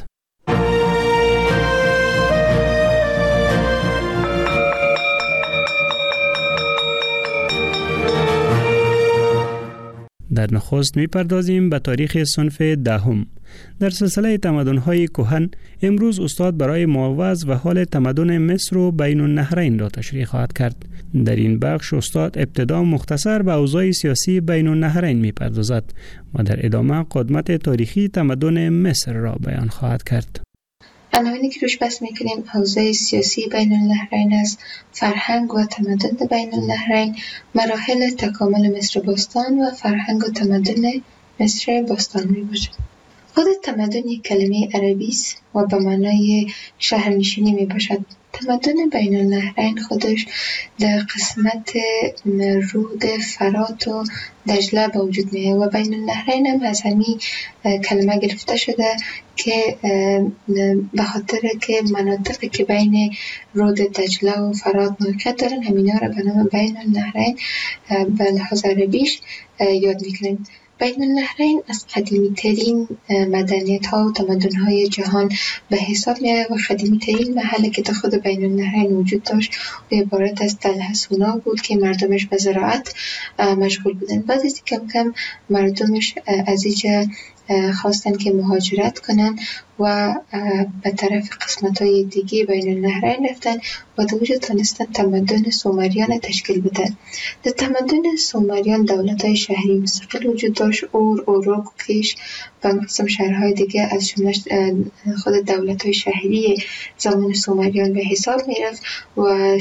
در نخست می‌پردازیم به تاریخ صنف 10ام. در سلسله تمدن‌های کهن امروز استاد برای معوض و حال تمدن مصر و بین النهرین را تشریح خواهد کرد. در این بخش استاد ابتدا مختصر به اوضاع سیاسی بین النهرین می‌پردازد و در ادامه قدمت تاریخی تمدن مصر را بیان خواهد کرد. عناوینی که روش بحث میکنیم اوضاع سیاسی بین النهرین است، فرهنگ و تمدن بین النهرین، مراحل تکامل مصر باستان و فرهنگ و تمدن مصر باستان می باشد. خود تمدن یک کلمه عربی است و به معنای شهرنشینی می باشد. تمدن بین النهرین خودش در قسمت رود فرات و دجله به وجود میه و بین النهرین هم از همین کلمه گرفته شده که به خاطر که مناطقی که بین رود دجله و فرات موقعیت دارن همینا را به نام بین النهرین به لحاظ عربیش یاد میکنیم. بین النهرین از قدیمی ترین مدنیت ها و تمدن های جهان به حساب می آید و قدیمی ترین محلی که تا خود بین النهرین وجود داشت و عبارت از تل حسونا بود که مردمش به زراعت مشغول بودن. بعد از کم کم مردمش از اینجا خواستن که مهاجرت کنن و به طرف قسمت‌های دیگه بین النهرین رفتن و در وجود تانستن تمدن سومریان تشکیل بدن. در تمدن سومریان دولت‌های شهری مستقل وجود داشت. اوروک و کیش و قسم شهرهای دیگه از جمله خود دولت‌های شهری زمان سومریان به حساب می‌رفت و این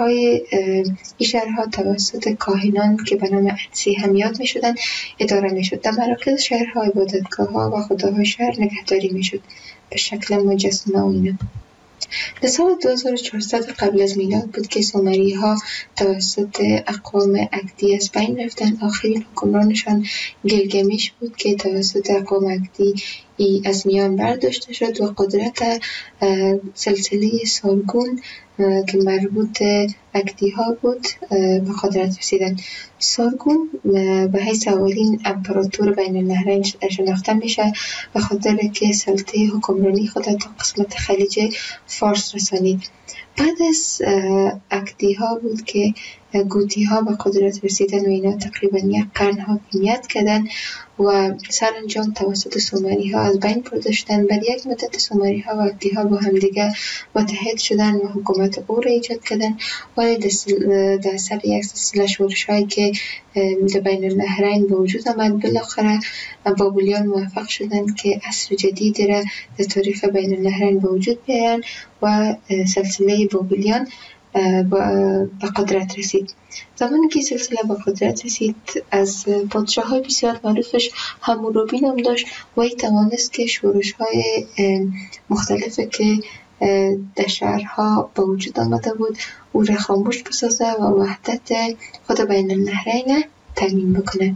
شهرها توسط کاهنان که به نام انسی هم یاد می‌شدند اداره می‌شد. در مراکز شهرها عبادتگاه‌ها و خداهای شهر نگهداری می‌شد به شکل مجسمه و اینا. در سال 2400 قبل از میلاد بود که سومری ها توسط اقوام اکدی از بین رفتن. آخرین حکمرانشان گیلگمش بود که توسط اقوام اکدی از میان برداشته شد و قدرت سلسله سارگون که مربوط اکدی ها بود به قدرت رسیدن. سارگون به حیث اولین امپراتور بین النهرین شناخته میشه به خاطر که سلطه حکمرانی خود تا قسمت خلیج فارس رسانید. بعد از اکدی ها بود که گوتی ها به قدرت رسیدن و اینا تقریبا یک قرن حاکمیت کردن و سرانجام توسط سومری ها از بین برده شدن. بعد یک مدت سومری ها و اکدی ها با هم دیگه متحد شدن و حکومت او را ایجاد کردن، ولی در سر یک سلسله شورش هایی که در بین النهرین به وجود آمد بالاخره بابلیان موفق شدند که عصر جدیدی را در تاریخ بین النهرین به وجود بیارن و سلسله بابلیان به قدرت رسید. زمانی که سلسله به قدرت رسید از پادشاه های بسیار معروفش حمورابی نام داشت و ای توانست که شورش های مختلفه که در شهرها به وجود آمده بود او را خاموش بسازه و وحدت خود بین النهرین تامین بکنه.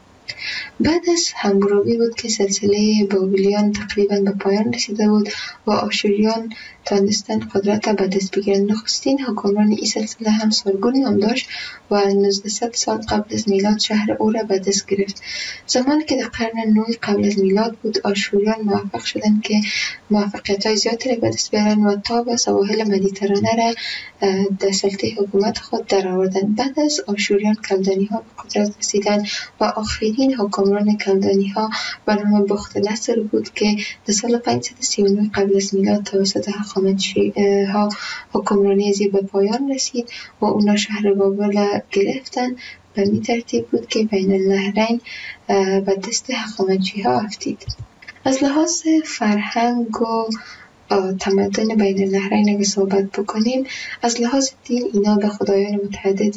بعد از حمورابی بود که سلسله بابلیان تقریبا به پایان رسیده بود و آشوریان تانستن قدرت به دست بگیرند. نخستین حکمران این سلسله هم سارگون نام داشت و 1900 سال قبل از میلاد شهر او را به دست گرفت. زمانی که در قرن 9 قبل از میلاد بود آشوریان موفق شدند که موفقیت‌های زیادی را به دست بیارن و تا به سواحل مدیترانه را در سلطه حکومت خود درآوردند. بعد از آشوریان کلدانی ها به قدرت رسیدند و آخرین حکمران کلدانی ها به نام بختنصر بود که در سال 539 قبل از میلاد توسط هخامنشی ها حکمرانی زی به پایان رسید و اونا شهر بابل گرفتن. به این ترتیب بود که بین النهرین به دست هخامنشی ها افتید. از لحاظ فرهنگ و تمدن بین النهرین اگه صحبت بکنیم، از لحاظ دین اینا به خدایان متعدد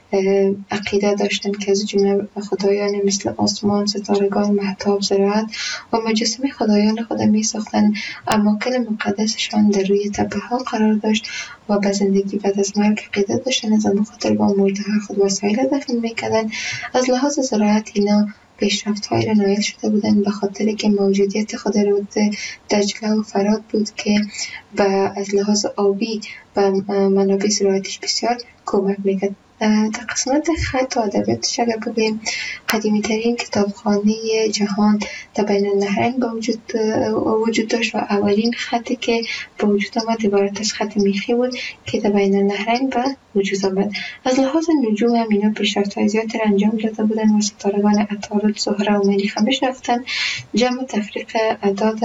عقیده داشتن که از جمله خدایان مثل آسمان، ستارگان، مهتاب، زراعت و مجسمه خدایان خود می ساختن. اماکن مقدسشان در روی تپه ها قرار داشت و به زندگی بعد از مرگ عقیده داشتن، از اما خاطر با مرده خود وسایل دفن میکردن. از لحاظ زراعت اینا پیشرفت‌هایی را نایل شده بودند به خاطر که موجودیت خود رود دجله و فرات بود که از لحاظ آبی و منابع زراعتیش بسیار کمک میکرد. در قسمت خط و ادبیاتش اگر بگوییم، قدیمی ترین کتابخانه جهان در بین النهرین به وجود داشت و اولین خطی که به وجود آمد عبارت از خط میخی بود که در بین النهرین به وجود آمد. از لحاظ نجوم هم اینا پیشرفت‌های زیادی را انجام داده بودند و ستارگان عطارد، زهره و مریخ هم میشناختند. جمع تفریق اعداد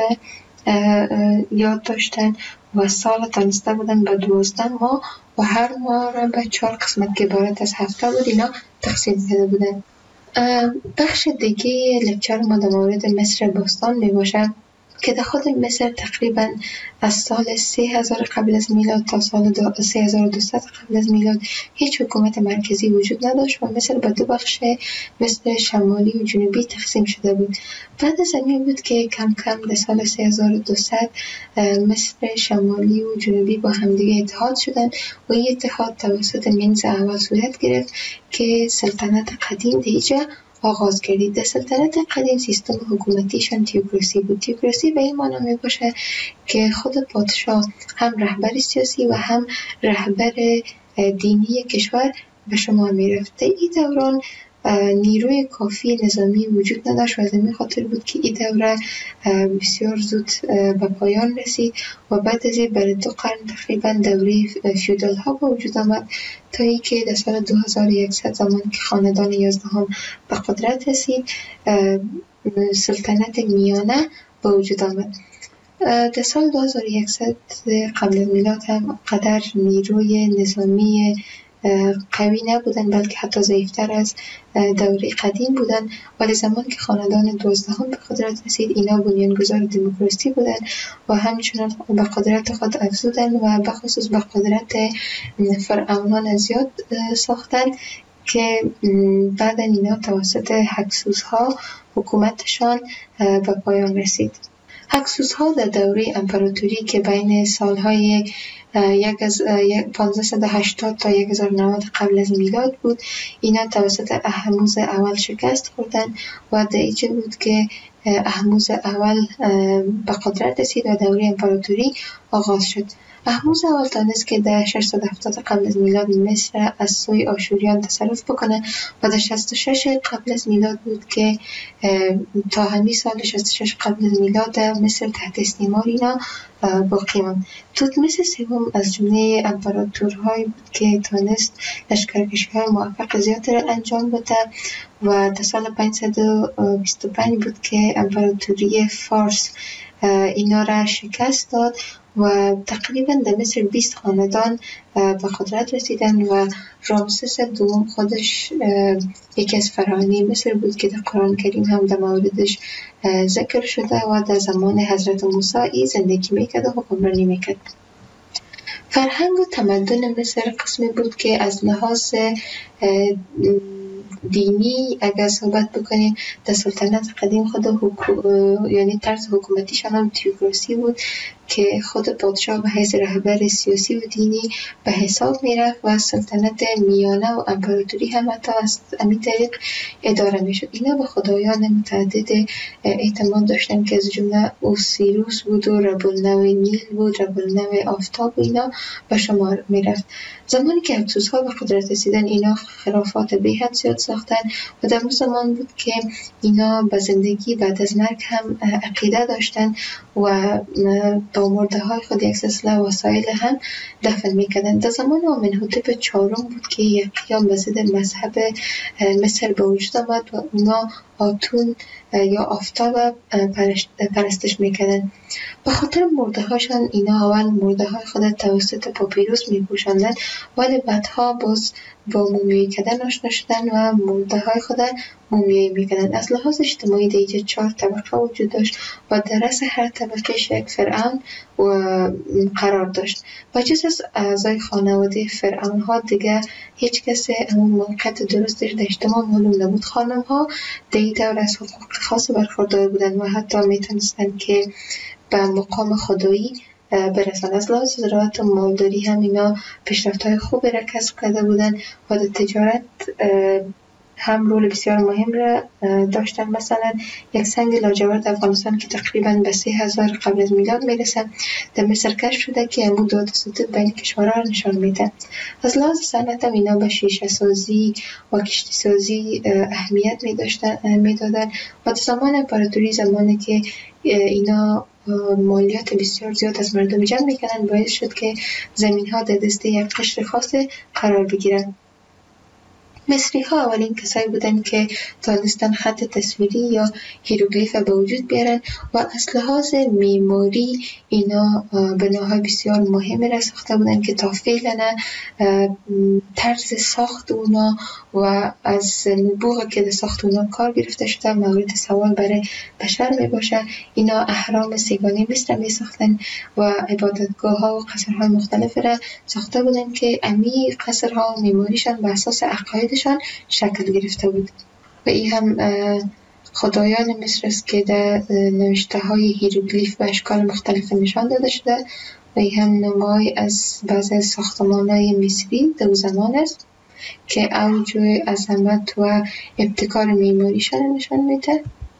یاد داشتن و سال تانسته بودن به 12 ماه و هر ماه را به 4 قسمت که عبارت از هفته بود اینا تقسیم کرده بودن. بخش دیگه لکچر ما در مورد مصر باستان می باشه که در خود مصر تقریبا از سال 3000 قبل از میلاد تا سال 3200 قبل از میلاد هیچ حکومت مرکزی وجود نداشت و مصر به 2 بخش مصر شمالی و جنوبی تقسیم شده بود. بعد از این بود که کم کم در سال 3200 مصر شمالی و جنوبی با همدیگه اتحاد شدند و این اتحاد توسط منز اول صورت گرفت که سلطنت قدیم دیجا آغاز کردید. در سلطنت قدیم سیستم حکومتیشان تیوکراسی بود. تیوکراسی به این معنی می باشه که خود پادشاه هم رهبر سیاسی و هم رهبر دینی کشور به شما می رفته. این دوران نیروی کافی نظامی وجود نداشت و از این خاطر بود که این دوره بسیار زود به پایان رسید و بعد از این برای 2 قرن تقریبا دوره فیودال ها به وجود آمد تا اینکه در سال 2100 زمان که خاندان 11 به قدرت رسید سلطنت میانه به وجود آمد. در سال 2100 قبل از میلاد هم قدر نیروی نظامی قوی نبودن، بلکه حتی ضعیفتر از دوره قدیم بودن. ولی زمان که خاندان 12 به قدرت رسید، اینا بنیانگذار دموکراسی بودن و همچنان به قدرت خود افزودن و بخصوص به قدرت فرعونان زیاد ساختن که بعد اینا توسط هکسوس‌ها حکومتشان به پایان رسید. هکسوس‌ها در دوره امپراتوری که بین سالهای 1580 تا 1090 قبل از میلاد بود، اینا توسط اهموز اول شکست خوردن و در اینجا بود که اهموز اول به قدرت رسید و دوره امپراتوری آغاز شد. اهموز اول تانست که در 670 قبل از میلاد مصر از سوی آشوریان تصرف بکنه و در 66 قبل از میلاد بود که تا همین سال 66 قبل از میلاد مصر تحت استعمار اینا باقی ماند. توتمس سوم از جمله امپراتورهایی بود که تانست لشکرکشی‌های موفق زیاد را انجام بده و در سال 525 بود که امپراتوری فارس اینا را شکست داد و تقریبا در مصر 20 خاندان به قدرت رسیدن و رامسس دوم خودش یکی از فرعونی مصر بود که در قرآن کریم هم در موردش ذکر شده و در زمان حضرت موسی زندگی میکرد و حکمرانی میکرد. فرهنگ و تمدن مصر قسمی بود که از لحاظ دینی اگر صحبت بکنیم در سلطنت قدیم خود یعنی طرز حکومتیشان هم تیوکراسی بود که خود پادشاه به حیث رهبر سیاسی و دینی به حساب میرفت و سلطنت میانه و امپراتوری هم حتی از همین طریق اداره میشد. اینا به خدایان متعدد اعتماد داشتن که از جمله اوسیروس بود و رب النوع نیل بود، رب النوع آفتاب و اینا به شمار میرفت. زمانی که هکسوس‌ها به قدرت رسیدن اینا خرافات بی‌حد زیاد ساختن و در زمان بود که اینا به زندگی بعد از مرگ هم عقیده داشتن و با مرده های خود یک سلسله وسایل هم دفن میکردن. در زمان آمنحوتپ چهارم بود که یک قیام به ضد مذهب مصر به وجود آمد و اونا آتون یا آفتاب پرستش میکردن. به خاطر مرده هاشان اینا اول مرده های خود توسط پاپیروس میپوشاندن ولی بعدها باز با مومیایی کردن آشنا شدن و مرده های خود مومیایی میکردن. از لحاظ اجتماعی دیگه 4 طبقه وجود داشت و در رأس هر طبقه یک فرعون و قرار داشت و جز از اعضای خانواده فرعون ها دیگه هیچ کسی همون موقعیت درستش در اجتماع معلوم نبود. خانم ها دیگه دور از حقوق خاص برخوردار بودن و حتی میتونستن که به مقام خدایی برسن. از لحاظ زراعت و مالداری هم اینا پیشرفت‌های خوبی را کسب کرده بودن و در تجارت هم رول بسیار مهم را داشتن. مثلا یک سنگ لاجورد افغانستان که تقریبا به 3000 قبل از میلاد میرسه در مصر کشف شده که امو دو ستون بین کشورها را نشان میده. از لحاظ صنعت هم اینا به شیشه سازی و کشتی سازی اهمیت میدادن و در زمان امپراتوری زمانی که اینا مالیات بسیار زیاد از مردم جمع میکنن باعث شد که زمین ها در دست یک قشر خاص قرار بگیرن. مصری ها اولین کسایی بودن که تانستن خط تصویری یا هیروگلیف به وجود بیارن و از لحاظ معماری اینا بناهای بسیار مهمی را ساخته بودن که تا فعلا طرز ساخت اونا و از نبوغ که در ساخت اونا کار گرفته شده مورد سوال برای بشر می باشه. اینا اهرام سیگانی مصر می ساختن و عبادتگاه ها و قصرهای مختلف را ساخته بودن که امی قصرها و معماریشان به اساس عقاید شکل گرفته بود و این هم خدایان مصر است که در نوشته های هیروگلیف و اشکال مختلف نشان داده شده و این هم نمای از بعضی ساختمان های مصری در زمان است که اوج عظمت و ابتکار معماریشان نشان میده.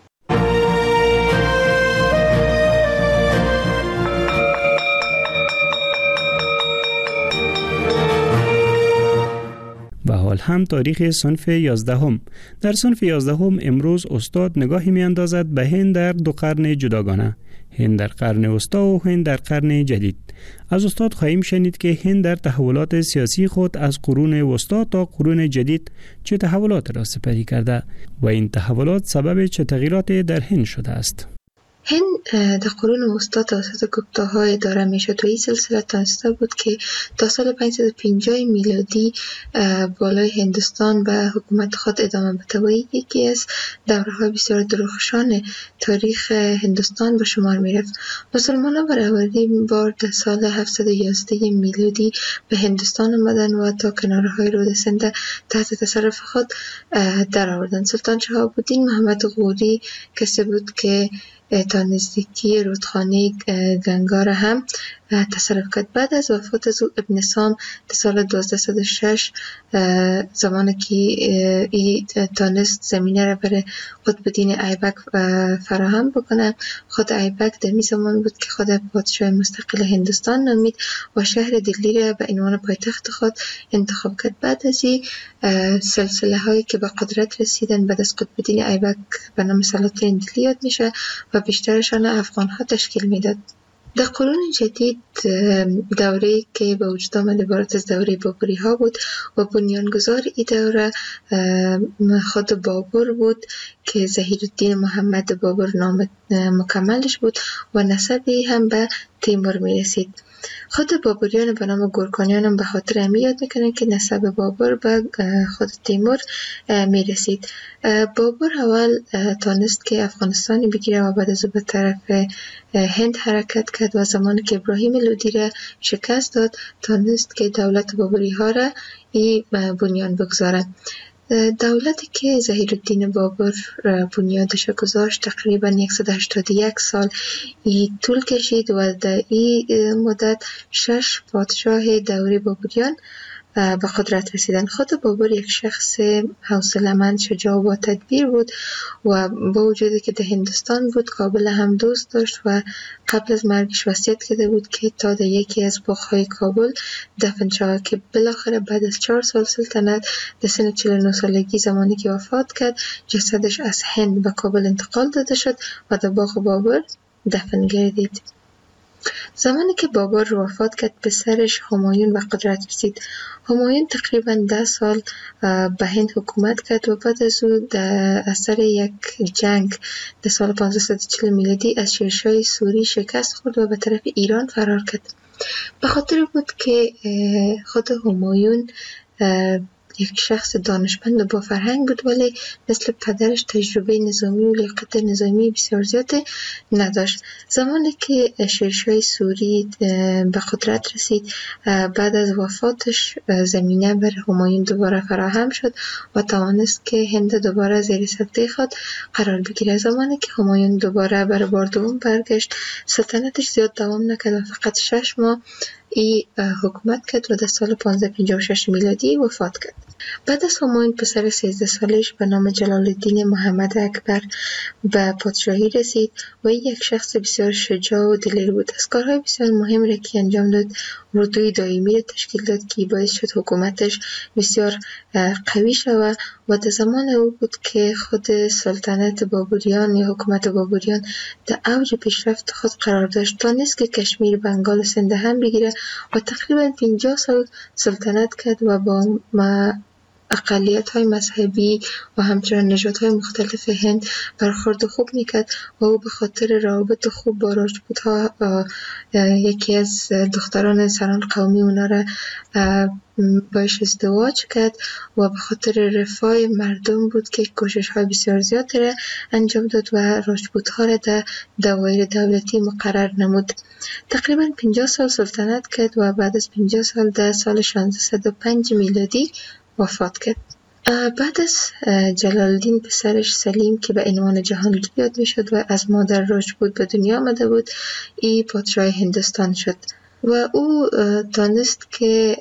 و حال هم تاریخ صنف 11. در صنف 11 امروز استاد نگاهی می اندازد به هند در 2 قرن جداگانه، هند در قرن وسطا و هند در قرن جدید. از استاد خواهیم شنید که هند در تحولات سیاسی خود از قرون وسطا تا قرون جدید چه تحولات را سپری کرده و این تحولات سبب چه تغییرات در هند شده است. هند در قرون وسطا توسط گپتاها اداره میشد و این سلسله تانسته بود که تا سال 550 میلادی بالای هندوستان به حکومت خود ادامه بده و یکی از دوره‌های بسیار درخشان تاریخ هندوستان به شمار میرفت. مسلمانان برای اولین بار در سال 711 میلادی به هندوستان آمدن و تا کنارهای رود سند تحت تصرف خود درآوردند. سلطان شهاب الدین محمد غوری کسی بود که تا نزدیکی رودخانه گنگا را هم تصرف کرد. بعد از وفات از او ابن سام در سال 1206 زمانی که ای تانست زمینه را برای قطب الدین ایبک فراهم بکنه، خود ایبک در می زمان بود که خود پادشاه مستقل هندوستان نامید و شهر دلی را به عنوان پایتخت خود انتخاب کرد. بعد از این سلسله هایی که به قدرت رسیدن بعد از قطب الدین ایبک به نام سلاطین دلی یاد میشه و بیشترشان افغان ها تشکیل میداد. در قرون جدید دوره‌ای که به وجود آمد عبارت از دوره بابری ها بود و بنیانگذار این دوره خود بابر بود که ظهیرالدین محمد بابر نام مکملش بود و نسبی هم به تیمور می رسید. خود بابریان به نام گورکانیان هم به خاطر امی یاد میکنن که نسب بابر به خود تیمور می رسید. بابر اول تانست که افغانستان بگیره و بعد از او به طرف هند حرکت کرد و زمانی که ابراهیم لودی را شکست داد تانست که دولت بابری ها را بنیان بگذاره. دولتی که ظهیرالدین بابر بنیادش گذاشت تقریبا 181 سال طول کشید و در این مدت 6 پادشاه دوره بابریان به قدرت رسیدن. خود بابر یک شخص حوصله‌مند، شجاع و با تدبیر بود و با وجودی که در هندوستان بود کابل هم دوست داشت و قبل از مرگش وصیت کرده بود که تا در یکی از باغ‌های کابل دفن شود که بالاخره بعد از 4 سال سلطنت در سن 49 سالگی زمانی که وفات کرد جسدش از هند به کابل انتقال داده شد و در باغ بابر دفن گردید. زمانی که بابر وفات کرد پسرش همایون به قدرت رسید. همایون تقریبا 10 سال به هند حکومت کرد و بعد از او در اثر یک جنگ در سال 540 میلادی از شیرشاه سوری شکست خورد و به طرف ایران فرار کرد. به خاطر بود که خود همایون یک شخص دانشمند و با فرهنگ بود ولی مثل پدرش تجربه نظامی و لیاقت نظامی بسیار زیاد نداشت. زمانی که شیرشاه سوری به قدرت رسید بعد از وفاتش زمینه بر همایون دوباره فراهم شد و توانست که هند دوباره زیر سلطه خود قرار بگیره. زمانی که همایون دوباره بر بار دوم برگشت سلطنتش زیاد دوام نکرد و فقط 6 ماه حکومت کرد و در سال 1556 میلادی وفات کرد. بعد از همایون پسر 13 سالش به نام جلال الدین محمد اکبر به پادشاهی رسید و یک شخص بسیار شجاع و دلیر بود. از کارهای بسیار مهم را که انجام داد اردوی دائمی را تشکیل داد که باعث شد حکومتش بسیار قوی شود و در زمان او بود که خود سلطنت بابریان یا حکومت بابریان در اوج پیشرفت خود قرار داشت. تانست که کشمیر، بنگال و سند هم بگیره و تقریبا 50 سال سلطنت کرد و با اقلیت های مذهبی و همچنان نژادهای مختلف هند برخورد خوب میکرد و او به خاطر روابط خوب با راجپوت‌ها یکی از دختران سران قومی اونا را باش ازدواج کرد و به خاطر رفاه مردم بود که کوشش های بسیار زیاد را انجام داد و راجپوت‌ها را در دوایر دولتی مقرر نمود. تقریبا 50 سال سلطنت کرد و بعد از 50 سال در سال 1605 میلادی وفات کرد. بعد از جلال الدین پسرش سلیم که به عنوان جهانگیر یاد می شد و از مادر راجپوت به دنیا آمده بود ای پادشاه هندوستان شد و او دانست که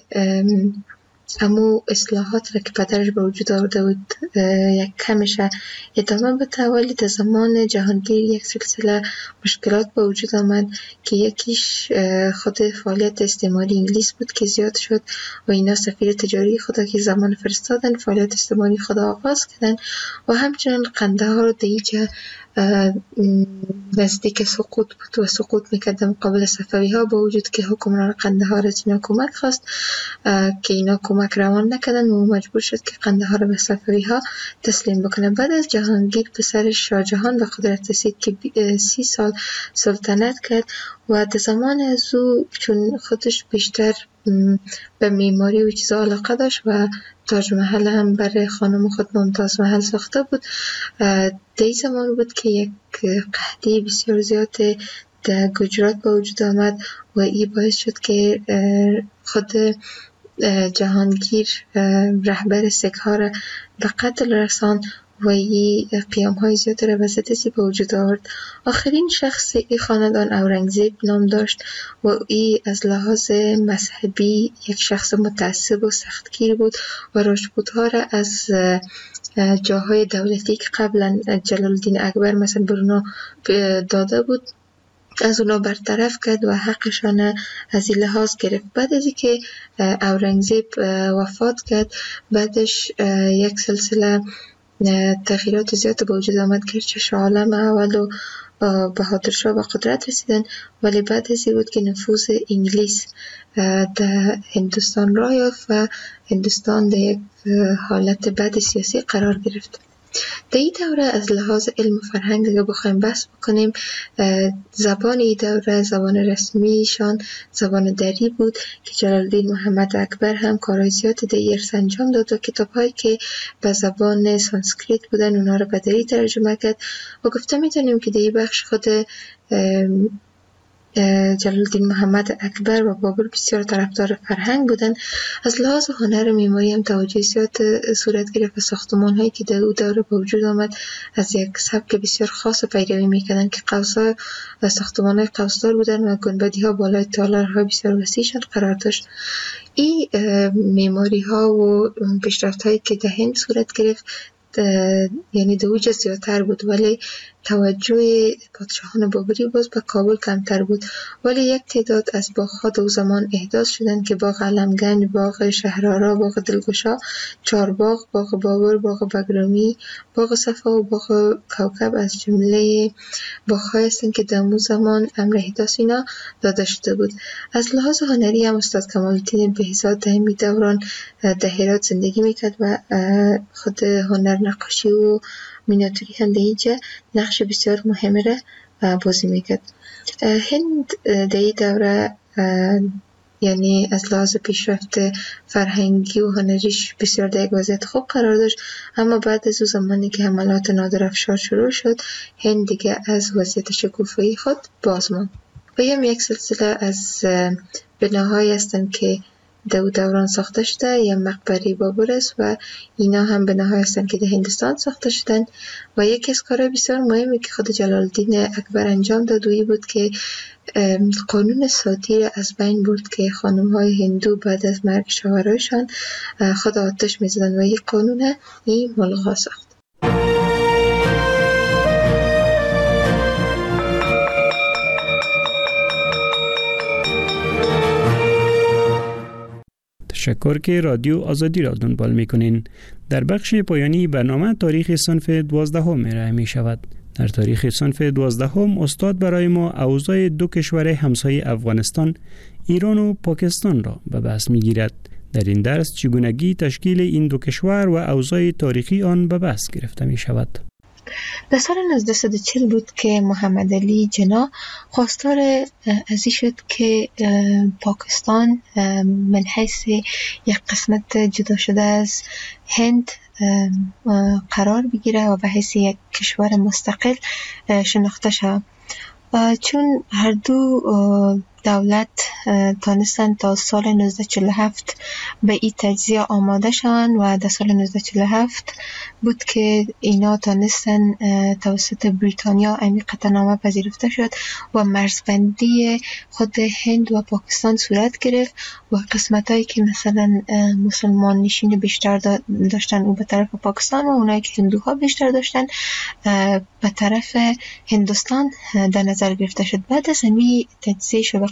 امو اصلاحات را که پدرش به وجود آورده بود یک کمش ادامه بده ولی در زمان جهانگیر یک سلسله مشکلات به وجود آمد که یکیش خود فعالیت استعماری انگلیس بود که زیاد شد و اینا سفیر تجاری خدا که زمان فرستادن فعالیت استعماری خدا آغاز کردن و همچنان قندهار رو دیجا نزدیک سقوط بود و سقوط میکرد مقابل صفوی ها، با وجود که حکمران قندهار از اینا کمک خواست که اینا کمک روان نکردن و مجبور شد که قندهار به صفوی ها تسلیم بکنه. بعد از جهانگیر پسر شاه جهان به قدرت رسید که 30 سال سلطنت کرد و در زمان از او چون خودش بیشتر به معماری و چیزا علاقه داشت و تاج محل هم برای خانم خود ممتاز محل ساخته بود، در زمان بود که یک قحطی بسیار زیاد در گجرات به وجود آمد و این باعث شد که خود جهانگیر رهبر سیک ها را به قتل رسان و این قیام های زیاد را وسط به وجود آورد. آخرین شخص این خاندان اورنگزیب نام داشت و این از لحاظ مذهبی یک شخص متعصب و سختگیر بود و راجپوت ها را از جاهای دولتی که قبلا جلال الدین اکبر مثلا برنا داده بود از اونا برطرف کرد و حقشان از این لحاظ گرفت. بعد از اینکه اورنگزیب وفات کرد، بعدش یک سلسله تغییرات زیاد به وجود آمد که شاه عالم اول و بهادر شاه به قدرت رسیدن، ولی بعد از این بود که نفوذ انگلیس در هندوستان راه یافت و هندوستان در یک حالت بد سیاسی قرار گرفت. در این دوره از لحاظ علم و فرهنگ اگه بخوایم بحث بکنیم، زبان این دوره زبان رسمیشان زبان دری بود که جلال الدین محمد اکبر هم کارهای زیادی در ارث انجام داد و کتاب‌هایی که به زبان سانسکریت بودن اونا رو به دری ترجمه کرد و گفته میتونیم که در این بخش خود جلال الدین محمد اکبر و بابر بسیار طرفدار فرهنگ بودن. از لحاظ هنر و معماری هم توجه زیاد صورت گرفت و ساختمان هایی که در او دوره به وجود آمد از یک سبک بسیار خاص پیروی میکردن که قوس‌ها و ساختمان های قوسدار بودن و گنبدی ها بالای تالارهای بسیار وسیعشان قرار داشت. این معماری ها و پیشرفت هایی که در هند صورت گرفت یعنی در اوج زیادتر بود، ولی توجه پادشاهان بابری باز به کابل کمتر بود. ولی یک تعداد از باغ‌ها در زمان احداث شدند که باغ علمگنج، باغ شهرآرا، باغ دلگشا، چارباغ، باغ بابر، باغ بگرامی، باغ صفا و باغ کوکب از جمله باغ‌هایی هستند که در اون زمان امر احداث اینا داده شده بود. از لحاظ هنری هم استاد کمال‌الدین بهزاد در این دوران در هرات زندگی میکرد و خود هنر نقاشی و مینیاتوری هم در اینجا نقش بسیار مهمه را بازی میکرد. هند در این دوره یعنی از لحاظ پیشرفت فرهنگی و هنریش بسیار در یک وضعیت خوب قرار داشت، اما بعد از اون زمانی که حملات نادرافشار شروع شد، هند دیگه از وضعیت شکوفایی خود باز ماند. و یک سلسله از بناهایی هستند که در دوران ساخته شده، یا مقبره بابر است و اینا هم بناهایی هستند که در هندوستان ساخته شدند. و یکی از کارهای بسیار مهمی که خود جلال الدین اکبر انجام داد بود که قانون ساتی را از بین برد که خانم‌های هندو بعد از مرگ شوهرایشان خود آتش می‌زدند و این قانون این ملغا ساخت. تشکر که رادیو آزادی را دنبال میکنین. در بخش پایانی برنامه تاریخ صنف 12 ارائه می شود. در تاریخ صنف 12 استاد برای ما اوضاع دو کشور همسایه افغانستان، ایران و پاکستان را به بحث می گیرد. در این درس چگونگی تشکیل این دو کشور و اوضاع تاریخی آن به بحث گرفته می شود. در سال 1940 بود که محمد علی جنا خواستار ازی شد که پاکستان من حیث یک قسمت جدا شده از هند قرار بگیره و به حیث یک کشور مستقل شناخته شود. چون هر دو دولت تانستن تا سال 1947 به این تجزیه آماده شوند و در سال 1947 بود که اینا تانستن توسط بریتانیا این قطعنامه پذیرفته شد و مرزبندی خود هند و پاکستان صورت گرفت و قسمتایی که مثلا مسلمان نشین بیشتر داشتن او به طرف پاکستان و اونایی که هندوها بیشتر داشتن به طرف هندوستان در نظر گرفته شد. بعد از همین تجزیه شد و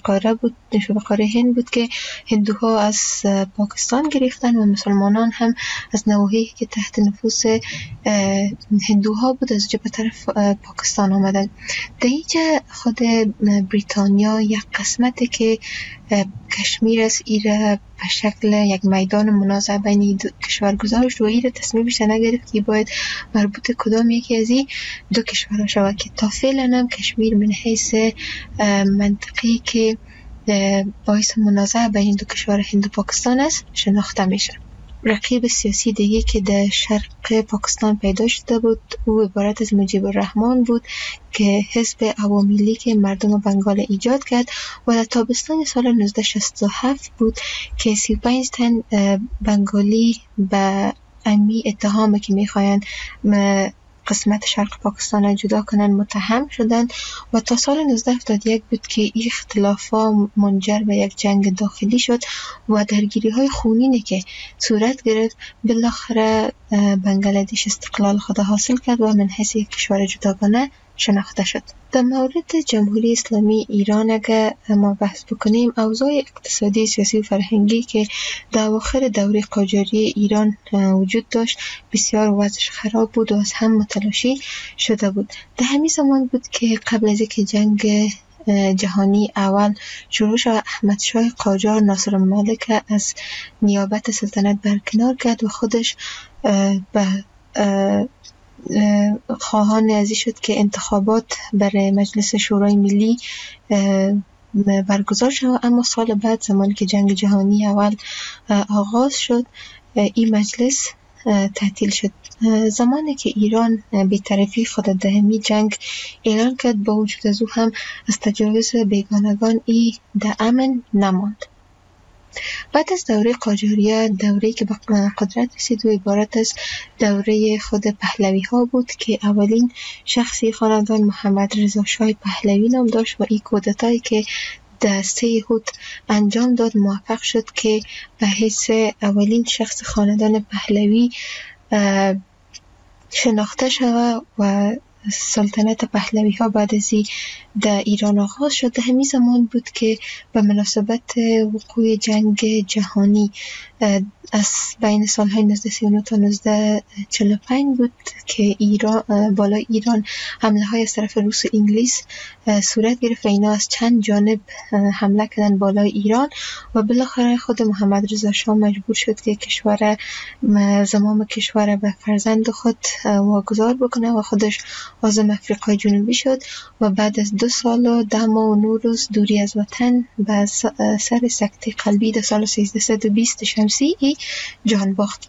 قاره هند بود که هندوها از پاکستان گرفتن و مسلمانان هم از نواحی که تحت نفوذ هندوها بود از به طرف پاکستان آمدن. در اینجا خود بریتانیا یک قسمتی که کشمیر است ایره به شکل یک میدان منازعه بین دو کشور گذاشت و ایره تصمیمش نگرفت که باید مربوط کدام یکی از این دو کشورها شود که تا فعلا هم کشمیر من حیث منطقی که باعث منازعه بین دو کشور هند و پاکستان است شناخته میشه. رقیب سیاسی دیگه که در شرق پاکستان پیدا شده بود او عبارت از مجیب الرحمن بود که حزب عوامی لیگ مردم بنگال ایجاد کرد و در تابستان سال 1967 بود که 35 تن بنگالی به امی اتهام که میخواین قسمت شرق پاکستان جدا کنن متهم شدند و تا سال 1971 بود که این اختلافا منجر به یک جنگ داخلی شد و درگیری های خونینی که صورت گرفت بالاخره بنگلادش استقلال خود حاصل کرد و من حیث یک کشور جداگانه شناخته شد. در مورد جمهوری اسلامی ایران اگه ما بحث بکنیم اوضاع اقتصادی، سیاسی و فرهنگی که در اواخر دوره قاجاری ایران وجود داشت بسیار وضعش خراب بود و از هم متلاشی شده بود. در همین زمان بود که قبل از اینکه جنگ جهانی اول شروع شد احمدشاه قاجار ناصرالملک از نیابت سلطنت برکنار کرد و خودش به خواهان ازی شد که انتخابات برای مجلس شورای ملی برگزار شد. اما سال بعد زمانی که جنگ جهانی اول آغاز شد این مجلس تعطیل شد. زمانی که ایران بی‌طرفی خود در همین جنگ اعلان کرد با وجود از او هم از تجاوز بیگانگان ای در امن نماند. بعد از دوره قاجاریه دوره‌ای که به قدرت رسید و عبارت از دوره خود پهلوی ها بود که اولین شخصی خاندان محمد رضا شاه پهلوی نام داشت و این کودتایی که در 3 یهود انجام داد موفق شد که به حیث اولین شخص خاندان پهلوی شناخته شود و سلطنت پهلوی ها بعد از در ایران آغاز شد. همین زمان بود که به مناسبت وقوع جنگ جهانی از بین سالهای 1939 تا 1945 بود که بالای ایران حمله های از طرف روس و انگلیس صورت گرفت و اینا از چند جانب حمله کردن بالای ایران و بالاخره خود محمد رضا شاه مجبور شد که زمام کشور به فرزند خود واگذار بکنه و خودش عازم افریقای جنوبی شد و بعد از 2 سال و 10 ماه و 9 روز دوری از وطن به سر سکته قلبی در سال 1320 شمسی جان باخت.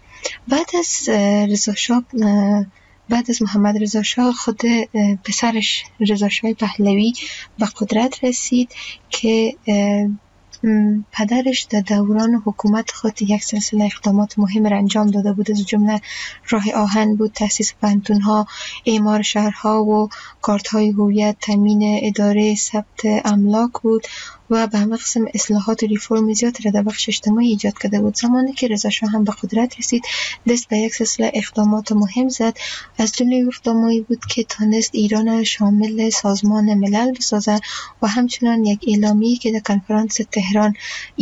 بعد از محمد رضا شاه خود پسرش رضا شاه پهلوی به قدرت رسید که پدرش در دوران حکومت خود یک سلسله اقدامات مهم را انجام داده بود. از جمله راه آهن بود، تأسیس پانتون‌ها، اعمار شهرها و کارت‌های هویت، تامین اداره ثبت املاک بود و به همه قسم اصلاحات و ریفرم زیاد را در بخش اجتماعی ایجاد کرده بود. زمانی که رضا شاه هم به قدرت رسید دست به یک سلسله اقدامات مهم زد. از جمله اقداماتی بود که تانست ایران شامل سازمان ملل بسازد و همچنان یک اعلامیه که در کنفرانس تهران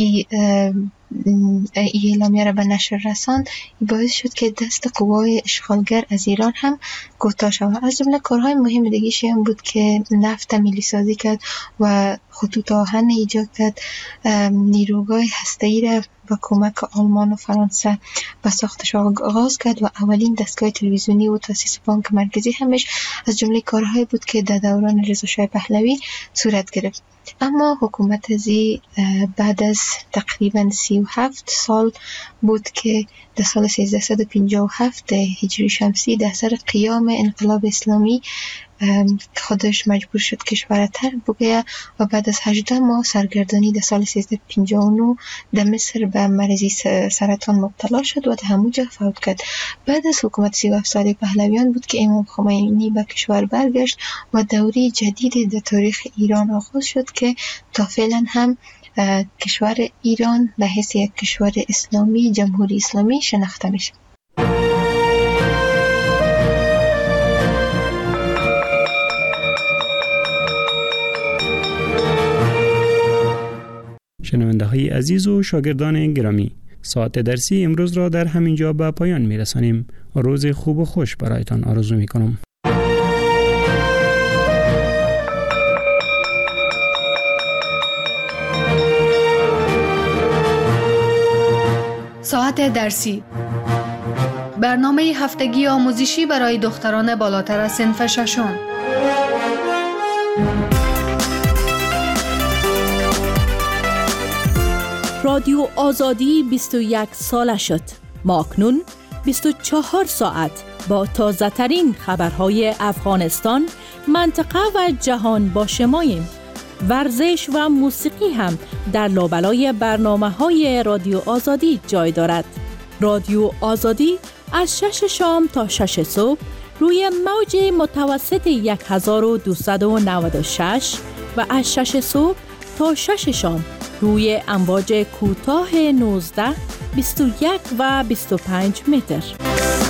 اعلامیه را به نشر رساند باعث شد که دست قوای اشغالگر از ایران هم کوتاه شود. از جمله کارهای مهم دیگه هم بود که نفت ملی سازی کرد و خطوط آهن ایجاد کرد، نیروگاه هسته‌ای را با کمک آلمان و فرانسه به ساختش آغاز کرد و اولین دستگاه تلویزیونی و تأسیس بانک مرکزی همش از جمله کارهای بود که در دوران رضا شاه پهلوی صورت گرفت. اما حکومت ازی بعد از تقریبا 37 سال بود که در سال 1357 هجری شمسی در سر قیام انقلاب اسلامی خودش مجبور شد کشور ترک بگوید و بعد از 18 ماه سرگردانی در سال 1359 در مصر به مرضی سرطان مبتلا شد و در همونجا فوت کرد. بعد از حکومت 37 ساله پهلویان بود که امام خمینی به کشور برگشت و دوره جدیدی در تاریخ ایران آغاز شد که تا فعلا هم کشور ایران به حیث یک کشور اسلامی، جمهوری اسلامی شناخته میشه. عزیز و شاگردان گرامی، ساعت درسی امروز را در همین جا به پایان می‌رسانیم. روز خوب و خوش برایتان آرزو می‌کنم. ساعت درسی، برنامه هفتگی آموزشی برای دختران بالاتر از صنف ششم. رادیو آزادی 21 ساله شد. ما اکنون 24 ساعت با تازه ترین خبرهای افغانستان، منطقه و جهان با شماییم. ورزش و موسیقی هم در لابلای برنامه‌های رادیو آزادی جای دارد. رادیو آزادی از 6 شام تا 6 صبح روی موج متوسط 1296 و از 6 صبح تا 6 شام روی امواج کوتاه 19، 21 و 25 متر.